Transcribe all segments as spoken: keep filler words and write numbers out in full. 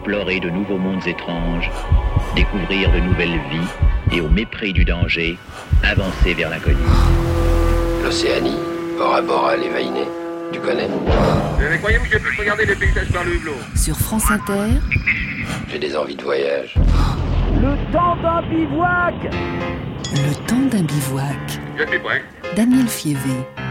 explorer de nouveaux mondes étranges, découvrir de nouvelles vies et au mépris du danger, avancer vers l'inconnu. L'Océanie, Bora Bora, les Vainés, tu connais? Mais croyez-vous que je puisse regarder les paysages par le hublot? Sur France Inter, j'ai des envies de voyage. Le temps d'un bivouac. Le temps d'un bivouac. Je suis prêt. Daniel Fievé.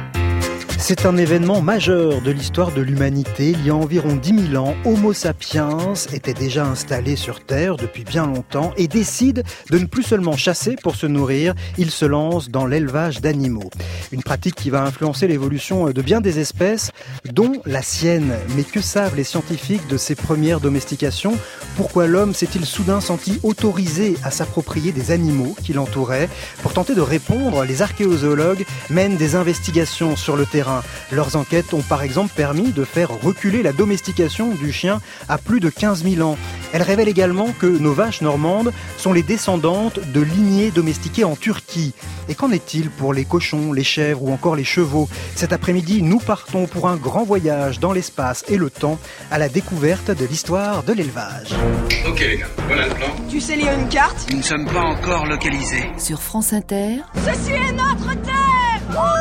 C'est un événement majeur de l'histoire de l'humanité. Il y a environ dix mille ans, Homo sapiens était déjà installé sur Terre depuis bien longtemps et décide de ne plus seulement chasser pour se nourrir, il se lance dans l'élevage d'animaux. Une pratique qui va influencer l'évolution de bien des espèces, dont la sienne. Mais que savent les scientifiques de ces premières domestications? Pourquoi l'homme s'est-il soudain senti autorisé à s'approprier des animaux qui l'entouraient? Pour tenter de répondre, les archéozoologues mènent des investigations sur le terrain. Leurs enquêtes ont par exemple permis de faire reculer la domestication du chien à plus de quinze mille ans. Elles révèlent également que nos vaches normandes sont les descendantes de lignées domestiquées en Turquie. Et qu'en est-il pour les cochons, les chèvres ou encore les chevaux? Cet après-midi, nous partons pour un grand voyage dans l'espace et le temps à la découverte de l'histoire de l'élevage. Ok les gars, voilà le plan. Tu sais lire une carte? Nous ne sommes pas encore localisés. Sur France Inter, Ceci est notre terre.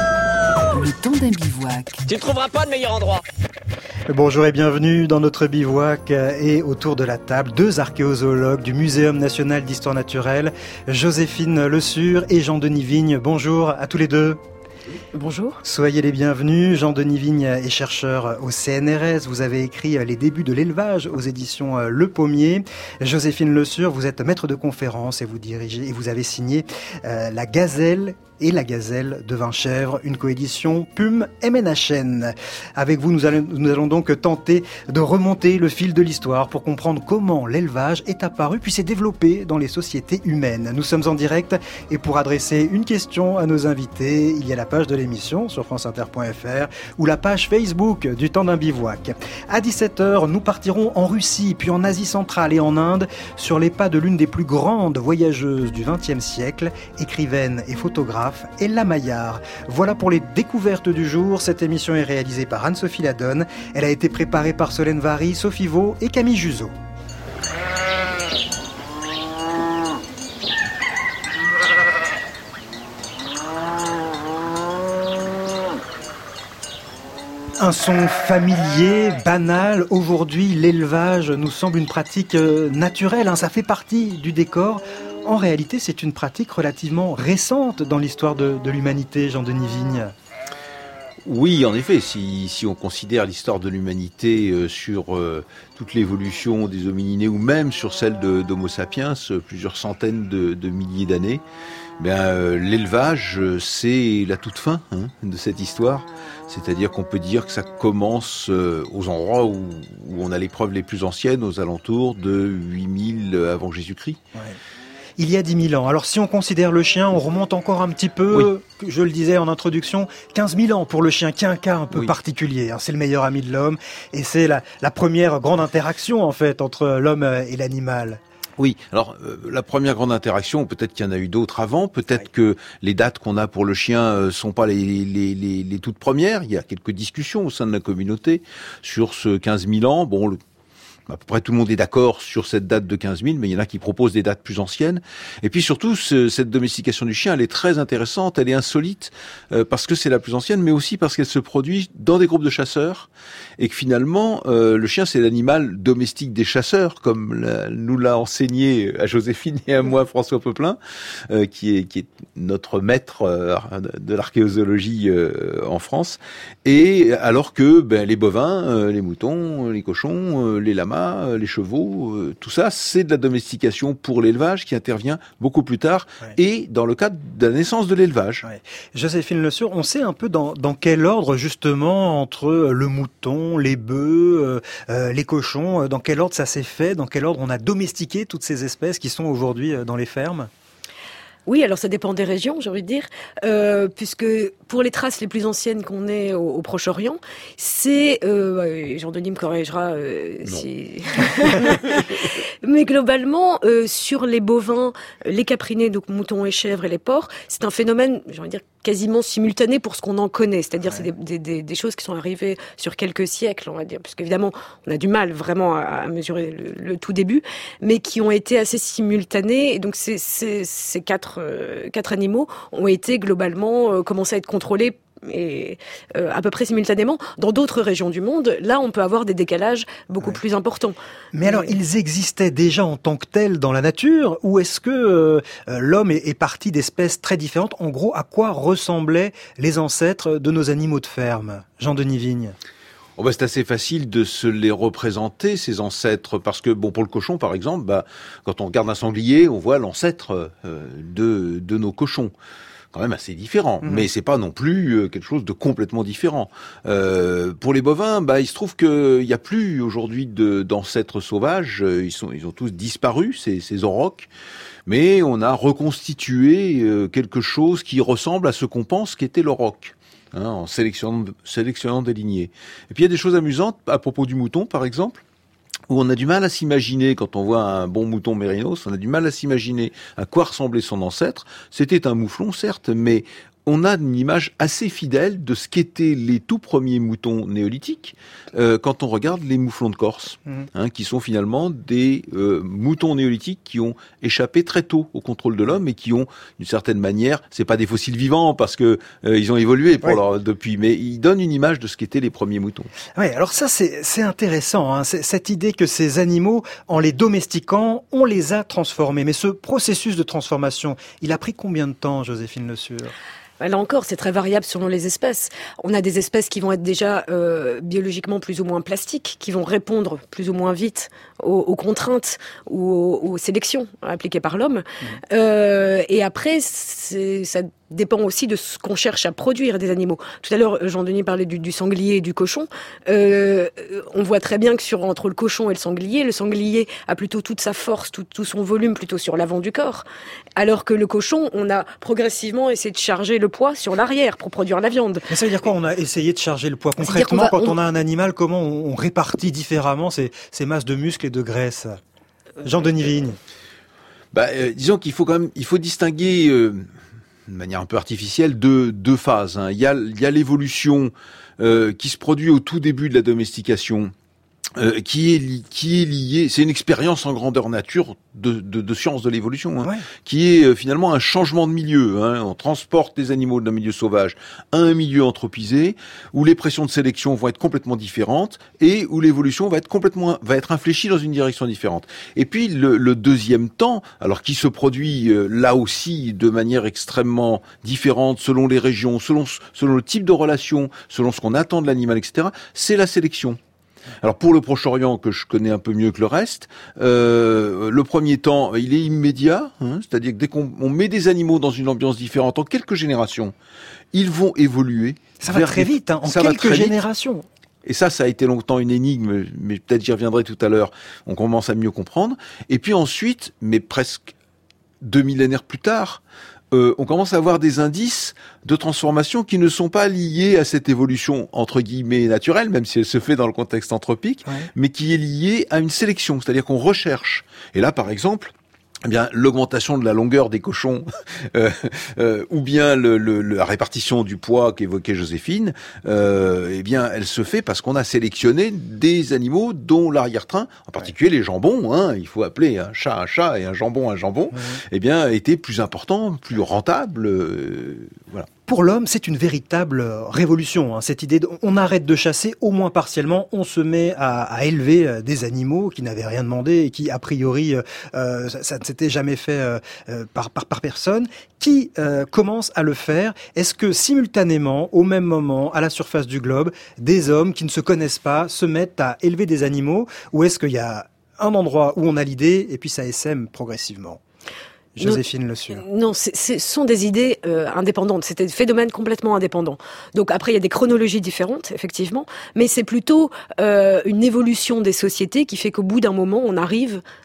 Ouh, le temps d'un bivouac. Tu ne trouveras pas de meilleur endroit. Bonjour et bienvenue dans notre bivouac et autour de la table, deux archéozoologues du Muséum national d'histoire naturelle, Joséphine Le Sur et Jean-Denis Vigne. Bonjour à tous les deux. Bonjour. Soyez les bienvenus. Jean-Denis Vigne est chercheur au C N R S. Vous avez écrit Les débuts de l'élevage aux éditions Le Pommier. Joséphine Le Sur, vous êtes maître de conférence et vous dirigez et vous avez signé euh, La Gazelle et la Gazelle de Vinchèvre, une coédition P U M M N H N. Avec vous, nous allons, nous allons donc tenter de remonter le fil de l'histoire pour comprendre comment l'élevage est apparu puis s'est développé dans les sociétés humaines. Nous sommes en direct et pour adresser une question à nos invités, il y a la page de l'émission sur franceinter point f r ou la page Facebook du temps d'un bivouac. À dix-sept heures, nous partirons en Russie puis en Asie centrale et en Inde sur les pas de l'une des plus grandes voyageuses du vingtième siècle, écrivaine et photographe, Ella Maillard. Voilà pour les découvertes du jour. Cette émission est réalisée par Anne-Sophie Ladonne. Elle a été préparée par Solène Vary, Sophie Vaux et Camille Juseau. Un son familier, banal. Aujourd'hui, l'élevage nous semble une pratique naturelle, hein, ça fait partie du décor. En réalité, c'est une pratique relativement récente dans l'histoire de, de l'humanité, Jean-Denis Vigne. Oui, en effet, si, si on considère l'histoire de l'humanité euh, sur euh, toute l'évolution des homininés ou même sur celle de, d'Homo sapiens, euh, plusieurs centaines de, de milliers d'années, ben, euh, l'élevage, euh, c'est la toute fin hein, de cette histoire. C'est-à-dire qu'on peut dire que ça commence euh, aux endroits où, où on a les preuves les plus anciennes, aux alentours de huit mille avant Jésus-Christ. Ouais. Il y a dix mille ans. Alors si on considère le chien, on remonte encore un petit peu, oui. Je le disais en introduction, quinze mille ans pour le chien, qui est un cas un peu oui. particulier. C'est le meilleur ami de l'homme et c'est la, la première grande interaction en fait entre l'homme et l'animal. Oui, alors euh, la première grande interaction, peut-être qu'il y en a eu d'autres avant, peut-être oui. que les dates qu'on a pour le chien euh, sont pas les, les, les, les toutes premières. Il y a quelques discussions au sein de la communauté sur ce quinze mille ans. Bon, le à peu près tout le monde est d'accord sur cette date de quinze mille, mais il y en a qui proposent des dates plus anciennes. Et puis surtout, ce, cette domestication du chien, elle est très intéressante, elle est insolite, euh, parce que c'est la plus ancienne, mais aussi parce qu'elle se produit dans des groupes de chasseurs, et que finalement, euh, le chien, c'est l'animal domestique des chasseurs, comme la, nous l'a enseigné à Joséphine et à moi, François Peuplin, euh, qui est, qui est notre maître euh, de l'archéozoologie euh, en France. Et alors que ben, les bovins, euh, les moutons, les cochons, euh, les lamas, les chevaux, euh, tout ça, c'est de la domestication pour l'élevage qui intervient beaucoup plus tard ouais. et dans le cadre de la naissance de l'élevage. Ouais. Joséphine Le Sur, on sait un peu dans, dans quel ordre justement entre le mouton, les bœufs, euh, les cochons, dans quel ordre ça s'est fait, dans quel ordre on a domestiqué toutes ces espèces qui sont aujourd'hui dans les fermes ? Oui, alors ça dépend des régions, j'ai envie de dire, euh, puisque pour les traces les plus anciennes qu'on ait au, au Proche-Orient, c'est, euh, Jean-Denis me corrigera euh, si... mais globalement, euh, sur les bovins, les caprinés, donc moutons et chèvres et les porcs, c'est un phénomène, j'ai envie de dire, quasiment simultanées pour ce qu'on en connaît. C'est-à-dire, ouais. c'est des, des, des, des choses qui sont arrivées sur quelques siècles, on va dire, parce qu'évidemment, on a du mal vraiment à, à mesurer le, le tout début, mais qui ont été assez simultanées. Et donc, ces, ces, ces quatre, euh, quatre animaux ont été globalement euh, commencé à être contrôlés et euh, à peu près simultanément. Dans d'autres régions du monde, là, on peut avoir des décalages beaucoup ouais. plus importants. Mais alors, ils existaient déjà en tant que tels dans la nature, ou est-ce que euh, l'homme est, est parti d'espèces très différentes? En gros, à quoi ressemblaient les ancêtres de nos animaux de ferme? Jean-Denis Vigne. Oh bah c'est assez facile de se les représenter, ces ancêtres, parce que, bon, pour le cochon, par exemple, bah, quand on regarde un sanglier, on voit l'ancêtre euh, de, de nos cochons. Quand même assez différent, mmh. mais c'est pas non plus quelque chose de complètement différent. Euh, pour les bovins, bah il se trouve que il y a plus aujourd'hui de, d'ancêtres sauvages. Ils sont, ils ont tous disparu, ces, ces aurochs. Mais on a reconstitué euh, quelque chose qui ressemble à ce qu'on pense qu'était l'auroch, hein, en sélectionnant, sélectionnant des lignées. Et puis il y a des choses amusantes à propos du mouton, par exemple, où on a du mal à s'imaginer, quand on voit un bon mouton mérinos, on a du mal à s'imaginer à quoi ressemblait son ancêtre. C'était un mouflon, certes, mais on a une image assez fidèle de ce qu'étaient les tout premiers moutons néolithiques euh, quand on regarde les mouflons de Corse, mmh. hein, qui sont finalement des euh, moutons néolithiques qui ont échappé très tôt au contrôle de l'homme et qui ont, d'une certaine manière, c'est pas des fossiles vivants parce que euh, ils ont évolué pour oui. leur, depuis, mais ils donnent une image de ce qu'étaient les premiers moutons. Oui, alors ça c'est, c'est intéressant, hein, c'est, cette idée que ces animaux, en les domestiquant, on les a transformés. Mais ce processus de transformation, il a pris combien de temps, Joséphine Le Sur ? Là encore, c'est très variable selon les espèces. On a des espèces qui vont être déjà euh, biologiquement plus ou moins plastiques, qui vont répondre plus ou moins vite aux, aux contraintes ou aux, aux sélections appliquées par l'homme. Mmh. Euh, et après, c'est, ça dépend aussi de ce qu'on cherche à produire des animaux. Tout à l'heure, Jean-Denis parlait du, du sanglier et du cochon. Euh, on voit très bien que sur entre le cochon et le sanglier, le sanglier a plutôt toute sa force, tout, tout son volume plutôt sur l'avant du corps, alors que le cochon, on a progressivement essayé de charger le poids sur l'arrière pour produire la viande. Mais ça veut dire quoi? On a essayé de charger le poids concrètement va, quand on... on a un animal, comment on, on répartit différemment ces, ces masses de muscles et de graisse? Jean-Denis Vigne. Bah, euh, disons qu'il faut quand même, il faut distinguer euh, de manière un peu artificielle deux, deux phases. Hein. Il y a, il y a l'évolution euh, qui se produit au tout début de la domestication. Euh, qui est li- qui est lié, c'est une expérience en grandeur nature de de, de science de l'évolution, hein, ouais. qui est euh, finalement un changement de milieu. Hein. On transporte des animaux d'un milieu sauvage à un milieu anthropisé où les pressions de sélection vont être complètement différentes et où l'évolution va être complètement va être infléchie dans une direction différente. Et puis le, le deuxième temps, alors qui se produit euh, là aussi de manière extrêmement différente selon les régions, selon selon le type de relation, selon ce qu'on attend de l'animal, et cetera. C'est la sélection. Alors pour le Proche-Orient, que je connais un peu mieux que le reste, euh, le premier temps, il est immédiat, hein, c'est-à-dire que dès qu'on on met des animaux dans une ambiance différente, en quelques générations, ils vont évoluer. Ça va très vite, hein, en quelques générations. Vite. Et ça, ça a été longtemps une énigme, mais peut-être j'y reviendrai tout à l'heure, on commence à mieux comprendre. Et puis ensuite, mais presque deux millénaires plus tard, Euh, on commence à avoir des indices de transformation qui ne sont pas liés à cette évolution entre guillemets naturelle, même si elle se fait dans le contexte anthropique, ouais. mais qui est liée à une sélection, c'est-à-dire qu'on recherche. Et là, par exemple, eh bien, l'augmentation de la longueur des cochons, euh, euh, ou bien le, le, la répartition du poids qu'évoquait Joséphine, euh, eh bien, elle se fait parce qu'on a sélectionné des animaux dont l'arrière-train, en particulier ouais. les jambons, hein, il faut appeler un chat un chat et un jambon un jambon, ouais. eh bien, était plus important, plus rentable, euh, voilà. Pour l'homme, c'est une véritable révolution, hein, cette idée de, on arrête de chasser, au moins partiellement, on se met à, à élever des animaux qui n'avaient rien demandé et qui, a priori, euh, ça, ça ne s'était jamais fait euh, par, par, par personne. Qui euh, commence à le faire? Est-ce que, simultanément, au même moment, à la surface du globe, des hommes qui ne se connaissent pas se mettent à élever des animaux? Ou est-ce qu'il y a un endroit où on a l'idée et puis ça essaime progressivement? Joséphine Le Sur. Non, c'est, ce sont des idées euh, indépendantes. C'est des phénomènes complètement indépendants. Donc après, il y a des chronologies différentes, effectivement, mais c'est plutôt euh, une évolution des sociétés qui fait qu'au bout d'un moment, on arrive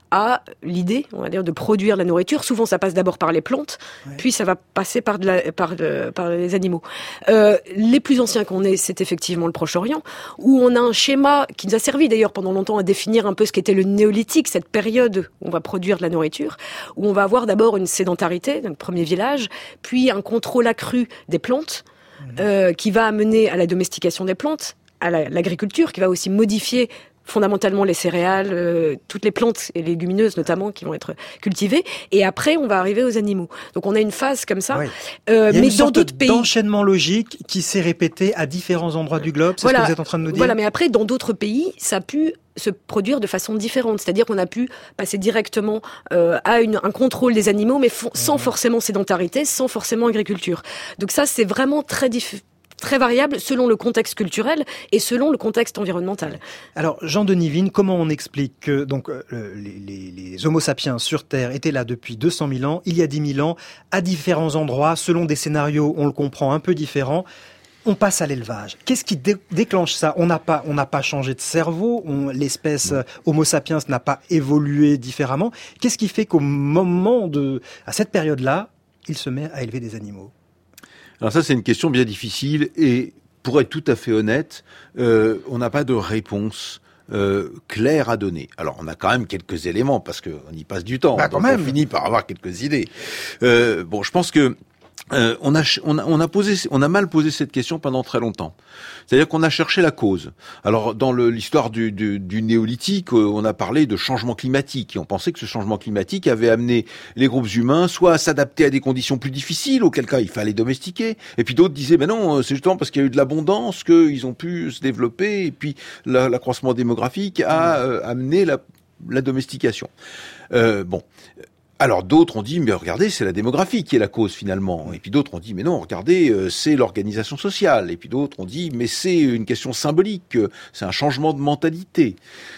à l'idée, on va dire, de produire la nourriture. Souvent, ça passe d'abord par les plantes, ouais. puis ça va passer par, de la, par, de, par les animaux. Euh, les plus anciens qu'on ait, c'est effectivement le Proche-Orient, où on a un schéma qui nous a servi d'ailleurs pendant longtemps à définir un peu ce qu'était le néolithique, cette période où on va produire de la nourriture, où on va avoir d'abord une sédentarité, le premier village, puis un contrôle accru des plantes, mmh. euh, qui va amener à la domestication des plantes, à la, l'agriculture, qui va aussi modifier fondamentalement les céréales, euh, toutes les plantes et légumineuses notamment qui vont être cultivées. Et après, on va arriver aux animaux. Donc on a une phase comme ça. Oui. Euh, Il y a mais une dans sorte d'autres pays, d'enchaînement logique qui s'est répété à différents endroits du globe. C'est voilà, ce que vous êtes en train de nous dire. Voilà, mais après, dans d'autres pays, ça a pu se produire de façon différente. C'est-à-dire qu'on a pu passer directement euh, à une, un contrôle des animaux, mais fo- sans mmh. forcément sédentarité, sans forcément agriculture. Donc ça, c'est vraiment très difficile. Très variable selon le contexte culturel et selon le contexte environnemental. Alors, Jean-Denis Vigne, comment on explique que donc, euh, les, les, les Homo sapiens sur Terre étaient là depuis deux cent mille ans, il y a dix mille ans, à différents endroits, selon des scénarios, on le comprend, un peu différents. On passe à l'élevage. Qu'est-ce qui dé- déclenche ça ? On n'a pas, on n'a pas changé de cerveau, on, l'espèce euh, Homo sapiens n'a pas évolué différemment. Qu'est-ce qui fait qu'au moment de, à cette période-là, il se met à élever des animaux ? Alors ça, c'est une question bien difficile et pour être tout à fait honnête, euh, on n'a pas de réponse euh, claire à donner. Alors, on a quand même quelques éléments parce qu'on y passe du temps, bah, donc quand même. on finit par avoir quelques idées. Euh, bon, je pense que Euh, on a on a on a posé on a mal posé cette question pendant très longtemps. C'est-à-dire qu'on a cherché la cause. Alors dans le, l'histoire du, du, du néolithique, euh, on a parlé de changement climatique et on pensait que ce changement climatique avait amené les groupes humains soit à s'adapter à des conditions plus difficiles, auquel cas il fallait domestiquer, et puis d'autres disaient ben non, c'est justement parce qu'il y a eu de l'abondance qu'ils ont pu se développer, et puis la, l'accroissement démographique a euh, amené la, la domestication. Euh, bon. Alors d'autres ont dit, mais regardez, c'est la démographie qui est la cause finalement. Et puis d'autres ont dit, mais non, regardez, euh, c'est l'organisation sociale. Et puis d'autres ont dit, mais c'est une question symbolique, euh, c'est un changement de mentalité.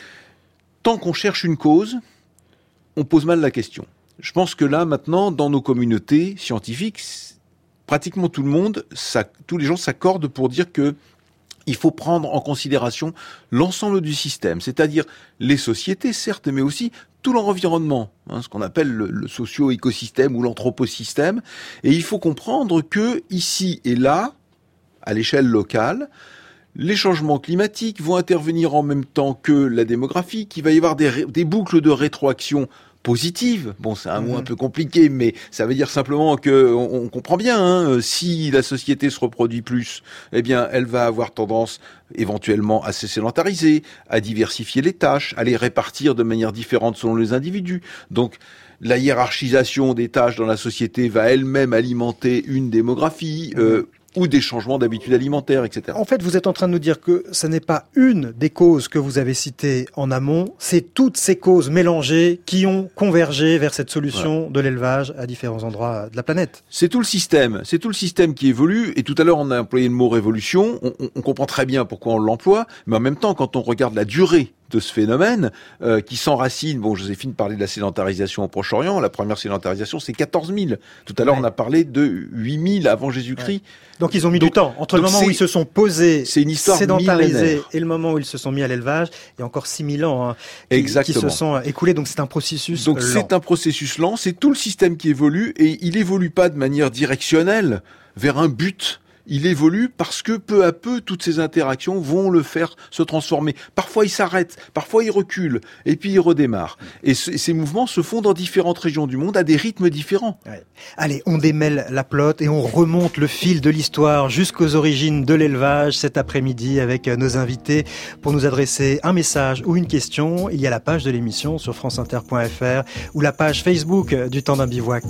Tant qu'on cherche une cause, on pose mal la question. Je pense que là, maintenant, dans nos communautés scientifiques, pratiquement tout le monde, ça, tous les gens s'accordent pour dire que il faut prendre en considération l'ensemble du système, c'est-à-dire les sociétés, certes, mais aussi tout leur environnement, hein, ce qu'on appelle le, le socio-écosystème ou l'anthroposystème. Et il faut comprendre que ici et là, à l'échelle locale, les changements climatiques vont intervenir en même temps que la démographie, qu'il va y avoir des, des boucles de rétroaction positive. Bon, c'est un mot un peu compliqué, mais ça veut dire simplement que on, on comprend bien. Hein, si la société se reproduit plus, eh bien, elle va avoir tendance éventuellement à se sédentariser, à diversifier les tâches, à les répartir de manière différente selon les individus. Donc, la hiérarchisation des tâches dans la société va elle-même alimenter une démographie. Euh, ou des changements d'habitudes alimentaires, et cetera. En fait, vous êtes en train de nous dire que ce n'est pas une des causes que vous avez citées en amont, c'est toutes ces causes mélangées qui ont convergé vers cette solution ouais. de l'élevage à différents endroits de la planète. C'est tout le système, c'est tout le système qui évolue, et tout à l'heure on a employé le mot révolution, on, on, on comprend très bien pourquoi on l'emploie, mais en même temps, quand on regarde la durée de ce phénomène, euh, qui s'enracine, bon, Joséphine parlait de la sédentarisation au Proche-Orient, la première sédentarisation c'est quatorze mille. Tout à l'heure ouais. on a parlé de huit mille avant Jésus-Christ. Ouais. Donc ils ont mis donc, du temps, entre le moment où ils se sont posés, c'est une histoire sédentarisés, millénaire. Et le moment où ils se sont mis à l'élevage, il y a encore six mille ans hein, qui, Exactement. qui se sont écoulés, donc c'est un processus donc lent. c'est un processus lent, c'est tout le système qui évolue, et il évolue pas de manière directionnelle vers un but. Il évolue parce que peu à peu, toutes ces interactions vont le faire se transformer. Parfois, il s'arrête, parfois, il recule, et puis il redémarre. Et ce, ces mouvements se font dans différentes régions du monde à des rythmes différents. Ouais. Allez, on démêle la pelote et on remonte le fil de l'histoire jusqu'aux origines de l'élevage cet après-midi avec nos invités. Pour nous adresser un message ou une question, il y a la page de l'émission sur franceinter point f r ou la page Facebook du Temps d'un bivouac.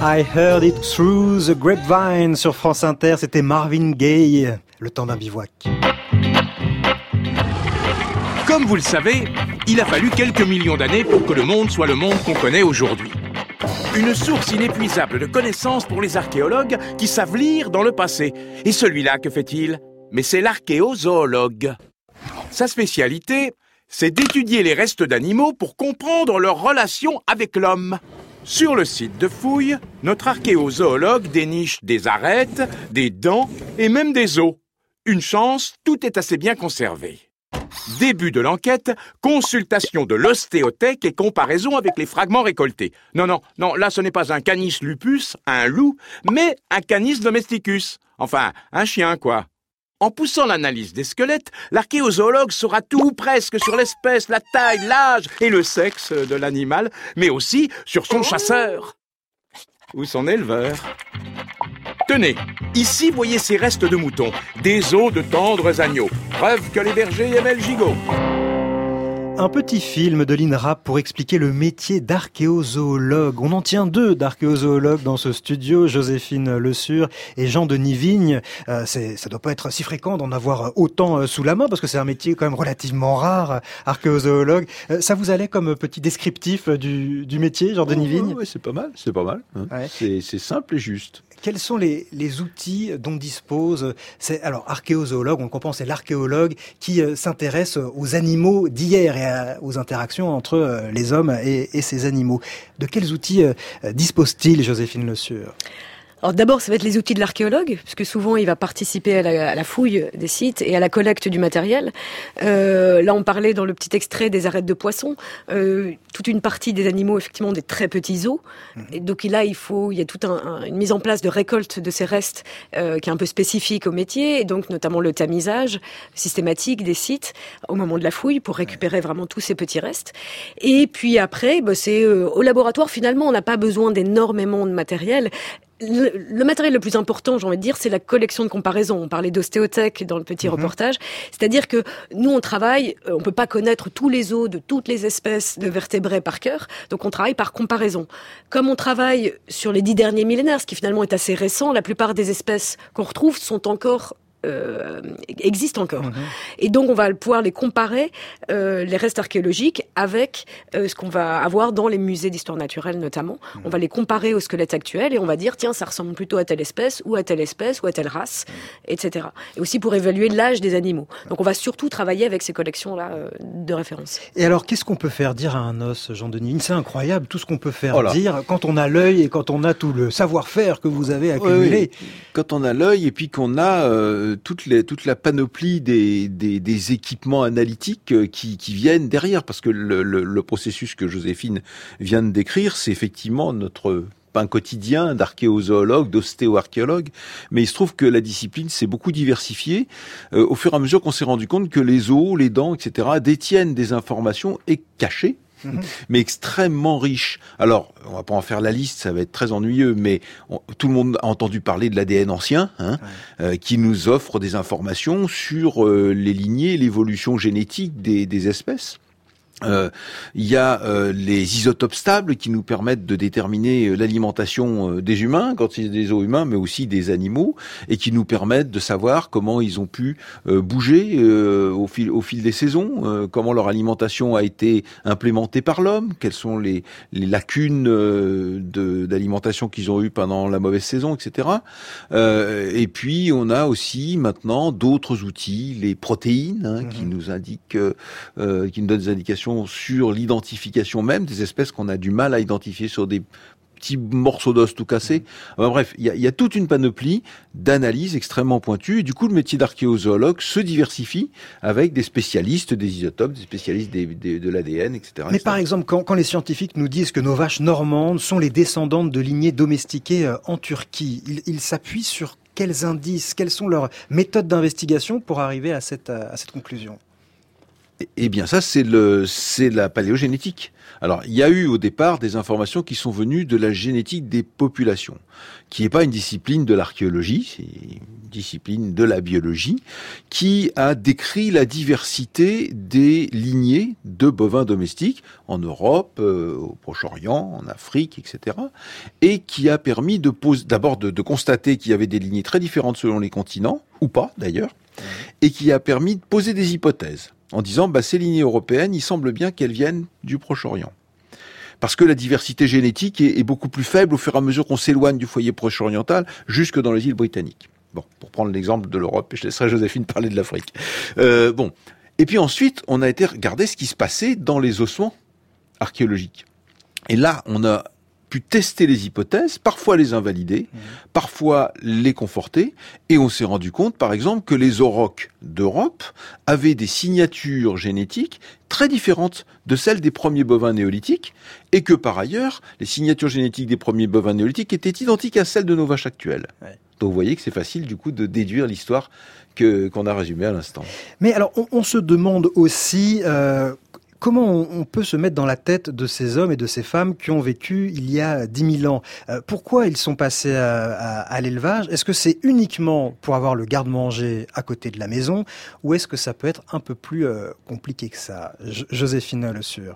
I heard it through the grapevine sur France Inter. C'était Marvin Gaye, Le temps d'un bivouac. Comme vous le savez, il a fallu quelques millions d'années pour que le monde soit le monde qu'on connaît aujourd'hui. Une source inépuisable de connaissances pour les archéologues qui savent lire dans le passé. Et celui-là, que fait-il ? Mais c'est l'archéozoologue. Sa spécialité, c'est d'étudier les restes d'animaux pour comprendre leur relation avec l'homme. Sur le site de fouilles, notre archéozoologue déniche des arêtes, des dents et même des os. Une chance, tout est assez bien conservé. Début de l'enquête, consultation de l'ostéothèque et comparaison avec les fragments récoltés. Non, non, non, là ce n'est pas un canis lupus, un loup, mais un canis domesticus. Enfin, un chien, quoi. En poussant l'analyse des squelettes, l'archéozoologue saura tout ou presque sur l'espèce, la taille, l'âge et le sexe de l'animal, mais aussi sur son chasseur ou son éleveur. Tenez, ici voyez ces restes de moutons, des os de tendres agneaux, preuve que les bergers aimaient le gigot. Un petit film de l'INRAP pour expliquer le métier d'archéozoologue. On en tient deux d'archéozoologues dans ce studio, Joséphine Le Sur et Jean-Denis Vigne. Euh, c'est, ça doit pas être si fréquent d'en avoir autant sous la main parce que c'est un métier quand même relativement rare, archéozoologue. Euh, ça vous allait comme petit descriptif du, du métier, Jean-Denis oh, Vigne ? Oui, c'est pas mal, c'est pas mal. Hein. Ouais. C'est, c'est simple et juste. Quels sont les, les outils dont dispose c'est alors archéozoologue, on comprend c'est l'archéologue qui euh, s'intéresse aux animaux d'hier et à, aux interactions entre euh, les hommes et, et ces animaux. De quels outils euh, dispose-t-il, Joséphine Le Sur ? Alors d'abord, ça va être les outils de l'archéologue, puisque souvent il va participer à la, à la fouille des sites et à la collecte du matériel. Euh, là, on parlait dans le petit extrait des arêtes de poissons, euh, toute une partie des animaux, effectivement, des très petits os. Et donc là, il faut, il y a toute un, un, une mise en place de récolte de ces restes euh, qui est un peu spécifique au métier, et donc notamment le tamisage systématique des sites au moment de la fouille pour récupérer vraiment tous ces petits restes. Et puis après, bah, c'est euh, au laboratoire. Finalement, on n'a pas besoin d'énormément de matériel. Le, le matériel le plus important, j'ai envie de dire, c'est la collection de comparaison. On parlait d'ostéothèque dans le petit mmh. reportage. C'est-à-dire que nous, on travaille, on peut pas connaître tous les os de toutes les espèces de vertébrés par cœur. Donc, on travaille par comparaison. Comme on travaille sur les dix derniers millénaires, ce qui finalement est assez récent, la plupart des espèces qu'on retrouve sont encore Euh, existent encore. Mmh. Et donc, on va pouvoir les comparer, euh, les restes archéologiques, avec euh, ce qu'on va avoir dans les musées d'histoire naturelle, notamment. Mmh. On va les comparer au squelette actuel et on va dire, tiens, ça ressemble plutôt à telle espèce, ou à telle espèce, ou à telle race, mmh. et cetera. Et aussi pour évaluer l'âge des animaux. Donc, on va surtout travailler avec ces collections-là euh, de référence. Et alors, qu'est-ce qu'on peut faire dire à un os, Jean-Denis ? C'est incroyable, tout ce qu'on peut faire voilà. dire quand on a l'œil et quand on a tout le savoir-faire que vous avez accumulé. Oui, oui. Quand on a l'œil et puis qu'on a... Euh, Toute, les, toute la panoplie des, des, des équipements analytiques qui, qui viennent derrière, parce que le, le, le processus que Joséphine vient de décrire, c'est effectivement notre pain quotidien d'archéozoologue, d'ostéo-archéologue, mais il se trouve que la discipline s'est beaucoup diversifiée euh, au fur et à mesure qu'on s'est rendu compte que les os, les dents, et cetera détiennent des informations et cachées, Mmh. mais extrêmement riche. Alors, on va pas en faire la liste, ça va être très ennuyeux, mais on, tout le monde a entendu parler de l'A D N ancien, hein, ouais. euh, qui nous offre des informations sur euh, les lignées, l'évolution génétique des, des espèces. Euh, il y a euh, les isotopes stables qui nous permettent de déterminer l'alimentation euh, des humains, quand c'est des os humains, mais aussi des animaux, et qui nous permettent de savoir comment ils ont pu euh, bouger euh, au fil au fil des saisons, euh, comment leur alimentation a été implémentée par l'homme, quelles sont les, les lacunes euh, de, d'alimentation qu'ils ont eues pendant la mauvaise saison, et cetera. Euh, et puis on a aussi maintenant d'autres outils, les protéines, hein, mmh. qui nous indiquent, euh, qui nous donnent des indications sur l'identification même des espèces qu'on a du mal à identifier sur des petits morceaux d'os tout cassés. Enfin, bref, il y a, y a toute une panoplie d'analyses extrêmement pointues. Et du coup, le métier d'archéozoologue se diversifie avec des spécialistes des isotopes, des spécialistes des, des, de l'A D N, et cetera. Mais et cetera. par exemple, quand, quand les scientifiques nous disent que nos vaches normandes sont les descendantes de lignées domestiquées en Turquie, ils, ils s'appuient sur quels indices, quelles sont leurs méthodes d'investigation pour arriver à cette, à cette conclusion ? Eh bien, ça, c'est le, c'est la paléogénétique. Alors, il y a eu au départ des informations qui sont venues de la génétique des populations, qui n'est pas une discipline de l'archéologie, c'est une discipline de la biologie, qui a décrit la diversité des lignées de bovins domestiques en Europe, euh, au Proche-Orient, en Afrique, et cetera, et qui a permis de poser, d'abord de, de constater qu'il y avait des lignées très différentes selon les continents, ou pas d'ailleurs, et qui a permis de poser des hypothèses. En disant, bah, ces lignées européennes, il semble bien qu'elles viennent du Proche-Orient. Parce que la diversité génétique est, est beaucoup plus faible au fur et à mesure qu'on s'éloigne du foyer proche-oriental jusque dans les îles britanniques. Bon, pour prendre l'exemple de l'Europe, et je laisserai Joséphine parler de l'Afrique. Euh, bon. Et puis ensuite, on a été regarder ce qui se passait dans les ossements archéologiques. Et là, on a pu tester les hypothèses, parfois les invalider, mmh. parfois les conforter, et on s'est rendu compte, par exemple, que les aurochs d'Europe avaient des signatures génétiques très différentes de celles des premiers bovins néolithiques, et que par ailleurs, les signatures génétiques des premiers bovins néolithiques étaient identiques à celles de nos vaches actuelles. Ouais. Donc vous voyez que c'est facile du coup de déduire l'histoire que, qu'on a résumée à l'instant. Mais alors, on, on se demande aussi... Euh... Comment on peut se mettre dans la tête de ces hommes et de ces femmes qui ont vécu il y a dix mille ans ? euh, Pourquoi ils sont passés à, à, à l'élevage ? Est-ce que c'est uniquement pour avoir le garde-manger à côté de la maison ? Ou est-ce que ça peut être un peu plus euh, compliqué que ça ? J- Joséphine Le Sur.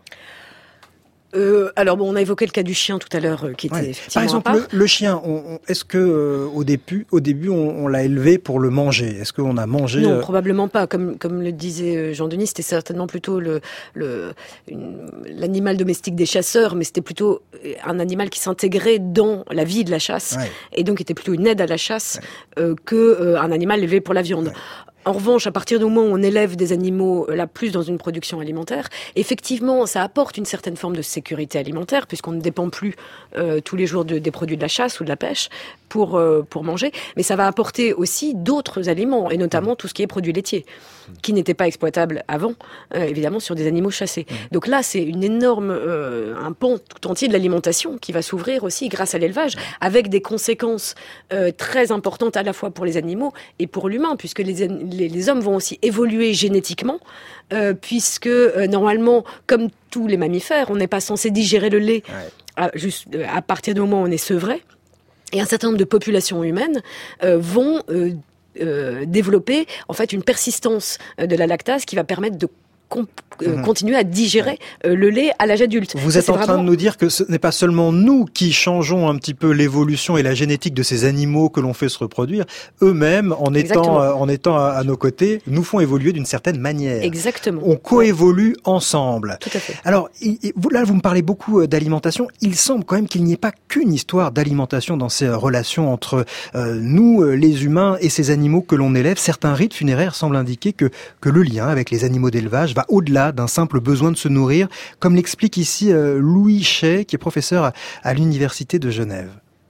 Euh, alors bon, on a évoqué le cas du chien tout à l'heure, euh, qui était ouais. effectivement. Par exemple, le, le chien, on, on, est-ce que euh, au début, au début, on, on l'a élevé pour le manger ? Est-ce qu'on a mangé ? Non, euh... probablement pas. Comme comme le disait Jean-Denis, c'était certainement plutôt le, le une, l'animal domestique des chasseurs, mais c'était plutôt un animal qui s'intégrait dans la vie de la chasse, ouais. et donc était plutôt une aide à la chasse ouais. euh, que euh, un animal élevé pour la viande. Ouais. En revanche, à partir du moment où on élève des animaux là plus dans une production alimentaire, effectivement, ça apporte une certaine forme de sécurité alimentaire puisqu'on ne dépend plus euh, tous les jours de, des produits de la chasse ou de la pêche pour euh, pour manger. Mais ça va apporter aussi d'autres aliments et notamment tout ce qui est produits laitiers qui n'étaient pas exploitables avant, euh, évidemment sur des animaux chassés. Donc là, c'est une énorme euh, un pan tout entier de l'alimentation qui va s'ouvrir aussi grâce à l'élevage, avec des conséquences euh, très importantes à la fois pour les animaux et pour l'humain, puisque les Les, les hommes vont aussi évoluer génétiquement, euh, puisque euh, normalement, comme tous les mammifères, on n'est pas censé digérer le lait ouais. à, juste, à partir du moment où on est sevré. Et un certain nombre de populations humaines euh, vont euh, euh, développer en fait une persistance de la lactase qui va permettre de comp- euh, mmh. continuer à digérer euh, le lait à l'âge adulte. Vous Ça, êtes en vraiment... train de nous dire que ce n'est pas seulement nous qui changeons un petit peu l'évolution et la génétique de ces animaux que l'on fait se reproduire, eux-mêmes, en étant, euh, en étant à, à nos côtés, nous font évoluer d'une certaine manière. Exactement. On coévolue ouais. ensemble. Tout à fait. Alors, il, vous, là, vous me parlez beaucoup d'alimentation. Il semble quand même qu'il n'y ait pas qu'une histoire d'alimentation dans ces relations entre euh, nous, les humains, et ces animaux que l'on élève. Certains rites funéraires semblent indiquer que, que le lien avec les animaux d'élevage va au-delà d'un simple besoin de se nourrir, comme l'explique ici euh, Louis Chay, qui est professeur à, à l'Université de Genève.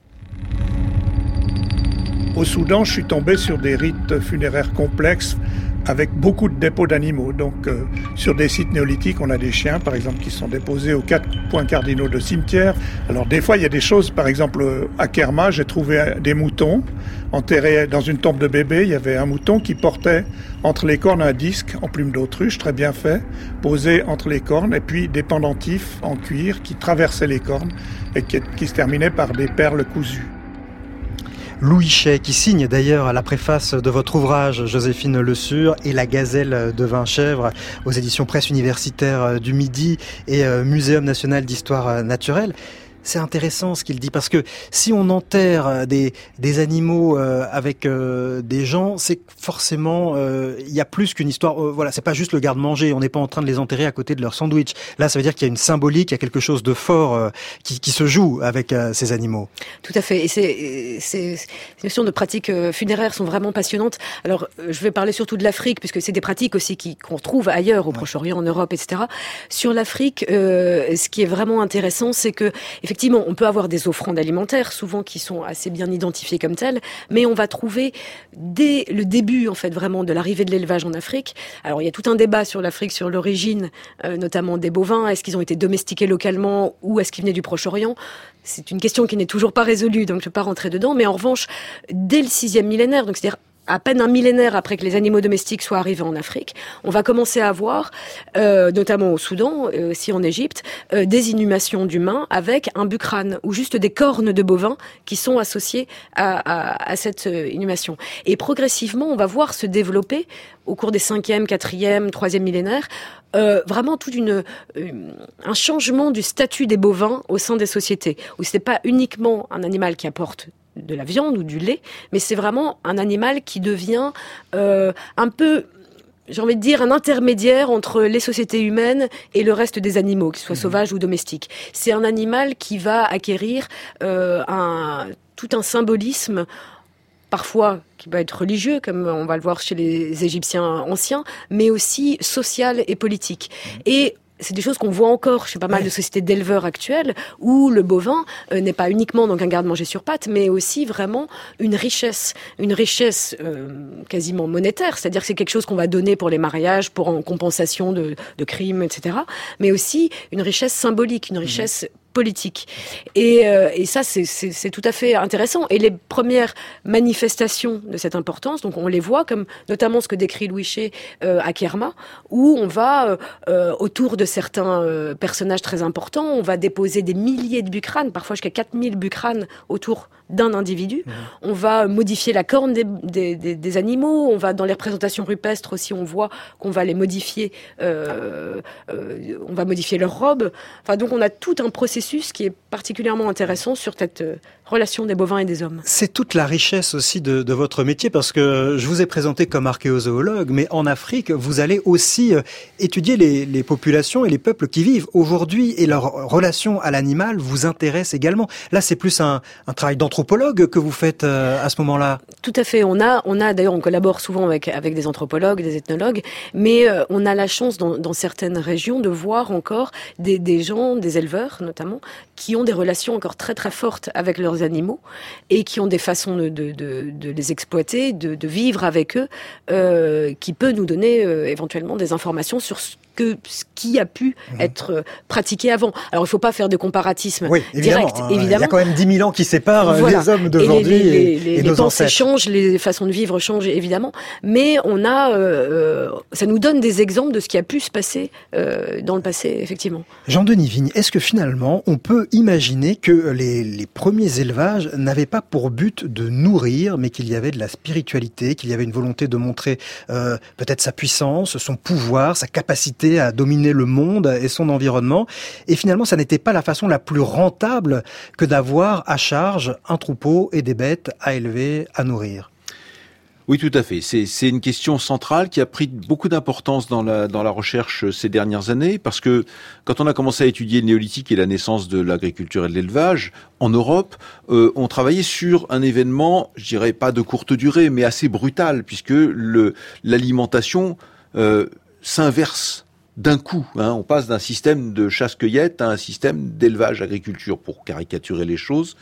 Au Soudan, je suis tombé sur des rites funéraires complexes avec beaucoup de dépôts d'animaux. Donc, euh, sur des sites néolithiques, on a des chiens, par exemple, qui sont déposés aux quatre points cardinaux de cimetières. Alors, des fois, il y a des choses, par exemple, à Kerma, j'ai trouvé des moutons enterrés dans une tombe de bébé. Il y avait un mouton qui portait entre les cornes un disque en plume d'autruche, très bien fait, posé entre les cornes, et puis des pendentifs en cuir qui traversaient les cornes et qui, qui se terminaient par des perles cousues. Louis Chay, qui signe d'ailleurs à la préface de votre ouvrage, Joséphine Le Sur, et La Gazelle de Vinchèvre, aux éditions Presse universitaire du Midi et Muséum national d'histoire naturelle. C'est intéressant ce qu'il dit, parce que si on enterre des, des animaux euh, avec euh, des gens, c'est que forcément, il euh, y a plus qu'une histoire. Euh, voilà, c'est pas juste le garde-manger. On n'est pas en train de les enterrer à côté de leur sandwich. Là, ça veut dire qu'il y a une symbolique, il y a quelque chose de fort euh, qui, qui se joue avec euh, ces animaux. Tout à fait. Et c'est, c'est, ces questions de pratiques funéraires sont vraiment passionnantes. Alors, je vais parler surtout de l'Afrique, puisque c'est des pratiques aussi qui, qu'on trouve ailleurs, au ouais. Proche-Orient, en Europe, et cetera. Sur l'Afrique, euh, ce qui est vraiment intéressant, c'est que effectivement, on peut avoir des offrandes alimentaires, souvent qui sont assez bien identifiées comme telles, mais on va trouver dès le début, en fait, vraiment de l'arrivée de l'élevage en Afrique. Alors, il y a tout un débat sur l'Afrique, sur l'origine, euh, notamment des bovins. Est-ce qu'ils ont été domestiqués localement ou est-ce qu'ils venaient du Proche-Orient ? C'est une question qui n'est toujours pas résolue, donc je ne vais pas rentrer dedans. Mais en revanche, dès le sixième millénaire, donc c'est-à-dire à peine un millénaire après que les animaux domestiques soient arrivés en Afrique, on va commencer à voir, euh, notamment au Soudan, euh, aussi en Égypte, euh, des inhumations d'humains avec un bucrane ou juste des cornes de bovins qui sont associées à, à, à cette inhumation. Et progressivement, on va voir se développer au cours des cinquième, quatrième, troisième millénaires, euh, vraiment tout une, euh, un changement du statut des bovins au sein des sociétés, où c'est pas uniquement un animal qui apporte de la viande ou du lait, mais c'est vraiment un animal qui devient euh, un peu, j'ai envie de dire, un intermédiaire entre les sociétés humaines et le reste des animaux, qu'ils soient mmh. sauvages ou domestiques. C'est un animal qui va acquérir euh, un, tout un symbolisme, parfois qui va être religieux, comme on va le voir chez les Égyptiens anciens, mais aussi social et politique. Mmh. Et c'est des choses qu'on voit encore chez pas mal de sociétés d'éleveurs actuelles, où le bovin euh, n'est pas uniquement donc un garde-manger sur pattes, mais aussi vraiment une richesse, une richesse euh, quasiment monétaire, c'est-à-dire que c'est quelque chose qu'on va donner pour les mariages, pour en compensation de, de crimes, et cetera, mais aussi une richesse symbolique, une richesse mmh. politique. Et, euh, et ça, c'est, c'est, c'est tout à fait intéressant. Et les premières manifestations de cette importance, donc on les voit, comme notamment ce que décrit Louis Chez euh, à Kerma, où on va, euh, autour de certains euh, personnages très importants, on va déposer des milliers de bucranes, parfois jusqu'à quatre mille bucranes autour d'un individu. Mmh. On va modifier la corne des, des, des, des animaux, on va, dans les représentations rupestres aussi, on voit qu'on va les modifier, euh, euh, on va modifier leurs robes. Enfin, donc on a tout un processus qui est particulièrement intéressant sur cette euh, relation des bovins et des hommes. C'est toute la richesse aussi de, de votre métier, parce que je vous ai présenté comme archéozoologue, mais en Afrique, vous allez aussi euh, étudier les, les populations et les peuples qui vivent aujourd'hui, et leur relation à l'animal vous intéresse également. Là, c'est plus un, un travail d'anthropologue que vous faites euh, à ce moment-là. Tout à fait. On a, on a d'ailleurs, on collabore souvent avec, avec des anthropologues, des ethnologues, mais euh, on a la chance dans, dans certaines régions de voir encore des, des gens, des éleveurs notamment, qui ont des relations encore très très fortes avec leurs animaux et qui ont des façons de, de, de, de les exploiter, de, de vivre avec eux, euh, qui peut nous donner euh, éventuellement des informations sur ce que ce qui a pu mmh. être pratiqué avant. Alors, il ne faut pas faire de comparatisme oui, évidemment, direct, hein, évidemment. Il y a quand même dix mille ans qui séparent voilà. les hommes d'aujourd'hui et, les, les, les, et, et les nos pensées ancêtres. changent, les façons de vivre changent, évidemment. Mais on a, euh, ça nous donne des exemples de ce qui a pu se passer euh, dans le passé, effectivement. Jean-Denis Vigne, est-ce que finalement, on peut imaginer que les, les premiers élevages n'avaient pas pour but de nourrir, mais qu'il y avait de la spiritualité, qu'il y avait une volonté de montrer euh, peut-être sa puissance, son pouvoir, sa capacité à dominer le monde et son environnement. Et finalement, ça n'était pas la façon la plus rentable que d'avoir à charge un troupeau et des bêtes à élever, à nourrir. Oui, tout à fait. C'est, c'est une question centrale qui a pris beaucoup d'importance dans la, dans la recherche ces dernières années, parce que quand on a commencé à étudier le néolithique et la naissance de l'agriculture et de l'élevage, en Europe, euh, on travaillait sur un événement, je dirais pas de courte durée, mais assez brutal, puisque le, l'alimentation euh, s'inverse d'un coup, hein, on passe d'un système de chasse-cueillette à un système d'élevage-agriculture, pour caricaturer les choses.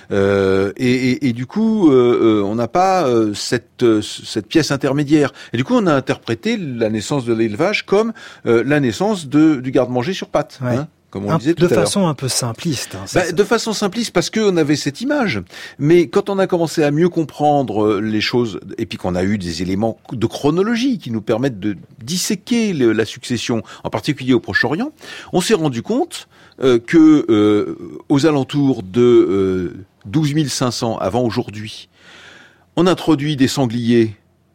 Euh, et, et, et du coup, euh, on n'a pas euh, cette, euh, cette pièce intermédiaire. Et du coup, on a interprété la naissance de l'élevage comme euh, la naissance de, du garde-manger sur pattes. Ouais. Hein, comme on un, disait tout de à l'heure. façon un peu simpliste. Hein, bah, de façon simpliste, parce qu'on avait cette image. Mais quand on a commencé à mieux comprendre les choses, et puis qu'on a eu des éléments de chronologie qui nous permettent de disséquer le, la succession, en particulier au Proche-Orient, on s'est rendu compte euh, que euh, aux alentours de euh, douze mille cinq cents avant aujourd'hui, on introduit des sangliers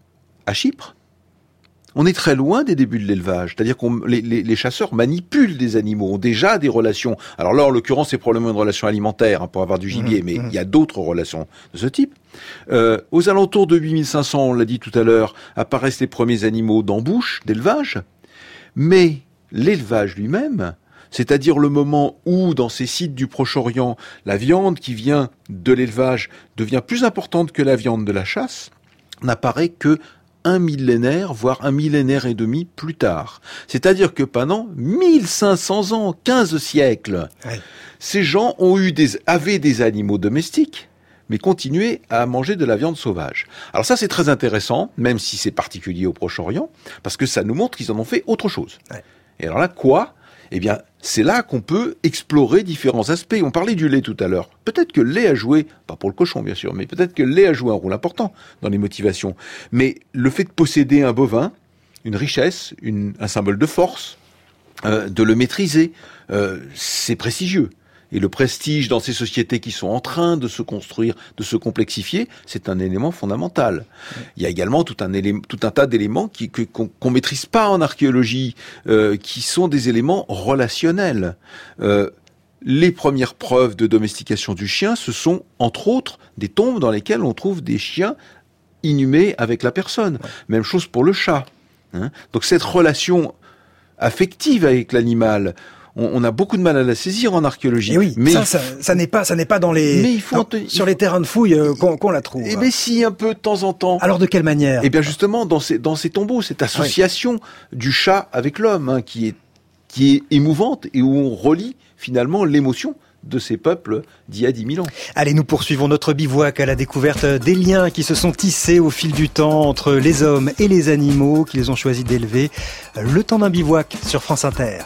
à Chypre. On est très loin des débuts de l'élevage, c'est-à-dire que les, les, les chasseurs manipulent des animaux, ont déjà des relations. Alors là, en l'occurrence, c'est probablement une relation alimentaire hein, pour avoir du gibier, mmh, mais mmh. il y a d'autres relations de ce type. Euh, aux alentours de huit mille cinq cents, on l'a dit tout à l'heure, apparaissent les premiers animaux d'embouche, d'élevage, mais l'élevage lui-même, c'est-à-dire le moment où, dans ces sites du Proche-Orient, la viande qui vient de l'élevage devient plus importante que la viande de la chasse, n'apparaît que un millénaire, voire un millénaire et demi plus tard. C'est-à-dire que pendant mille cinq cents ans, quinze siècles, ouais. ces gens ont eu des, avaient des animaux domestiques, mais continuaient à manger de la viande sauvage. Alors ça, c'est très intéressant, même si c'est particulier au Proche-Orient, parce que ça nous montre qu'ils en ont fait autre chose. Ouais. Et alors là, quoi ? eh bien, c'est là qu'on peut explorer différents aspects. On parlait du lait tout à l'heure. Peut-être que le lait a joué, pas pour le cochon bien sûr, mais peut-être que le lait a joué un rôle important dans les motivations. Mais le fait de posséder un bovin, une richesse, une, un symbole de force, euh, de le maîtriser, euh, c'est prestigieux. Et le prestige dans ces sociétés qui sont en train de se construire, de se complexifier, c'est un élément fondamental. Il y a également tout un, élément, tout un tas d'éléments qui, que, qu'on, qu'on maîtrise pas en archéologie, euh, qui sont des éléments relationnels. Euh, les premières preuves de domestication du chien, ce sont entre autres des tombes dans lesquelles on trouve des chiens inhumés avec la personne. Ouais. Même chose pour le chat. Hein. Donc cette relation affective avec l'animal, on a beaucoup de mal à la saisir en archéologie. Et oui, mais ça, ça, ça n'est pas, ça n'est pas dans les, mais il faut dans, te... sur les terrains de fouilles euh, qu'on, qu'on la trouve. Eh bien, si, un peu de temps en temps. Alors, de quelle manière? Eh bien, justement, dans ces, dans ces tombeaux, cette association oui. du chat avec l'homme, hein, qui est, qui est émouvante et où on relie, finalement, l'émotion de ces peuples d'il y a dix mille ans. Allez, nous poursuivons notre bivouac à la découverte des liens qui se sont tissés au fil du temps entre les hommes et les animaux qu'ils ont choisi d'élever. Le temps d'un bivouac sur France Inter.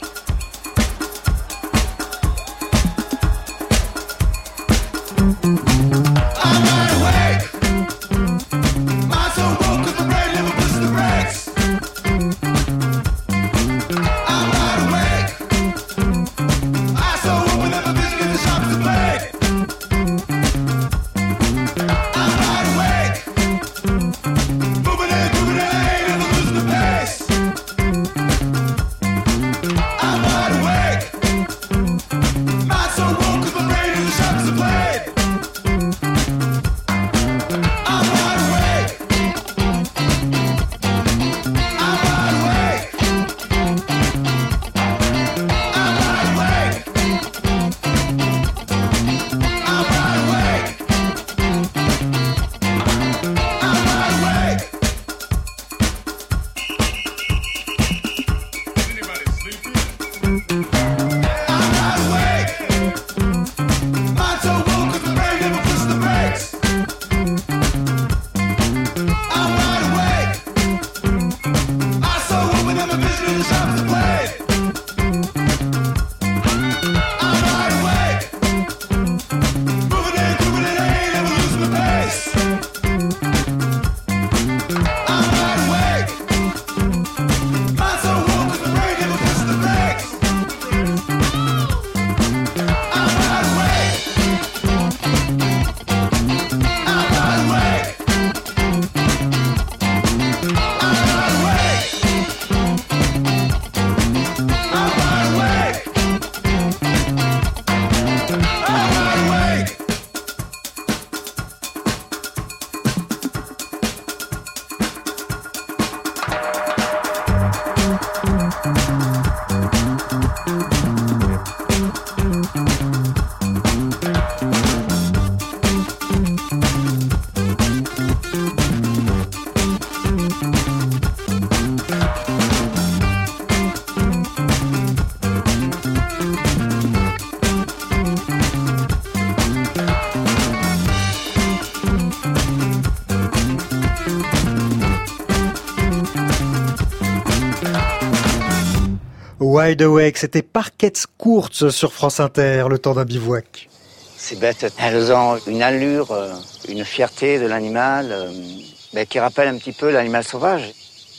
Wide Awake, c'était Parquet's Courts sur France Inter, le temps d'un bivouac. Ces bêtes, elles ont une allure, une fierté de l'animal euh, ben, qui rappelle un petit peu l'animal sauvage.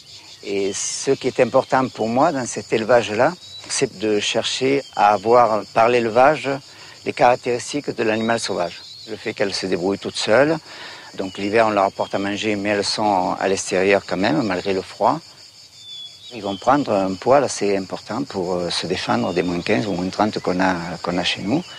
Et ce qui est important pour moi dans cet élevage-là, c'est de chercher à avoir par l'élevage les caractéristiques de l'animal sauvage. Le fait qu'elles se débrouillent toutes seules, donc l'hiver on leur apporte à manger, mais elles sont à l'extérieur quand même, malgré le froid. Ils vont prendre un poids assez important pour se défendre des moins quinze ou moins trente qu'on a, qu'on a chez nous.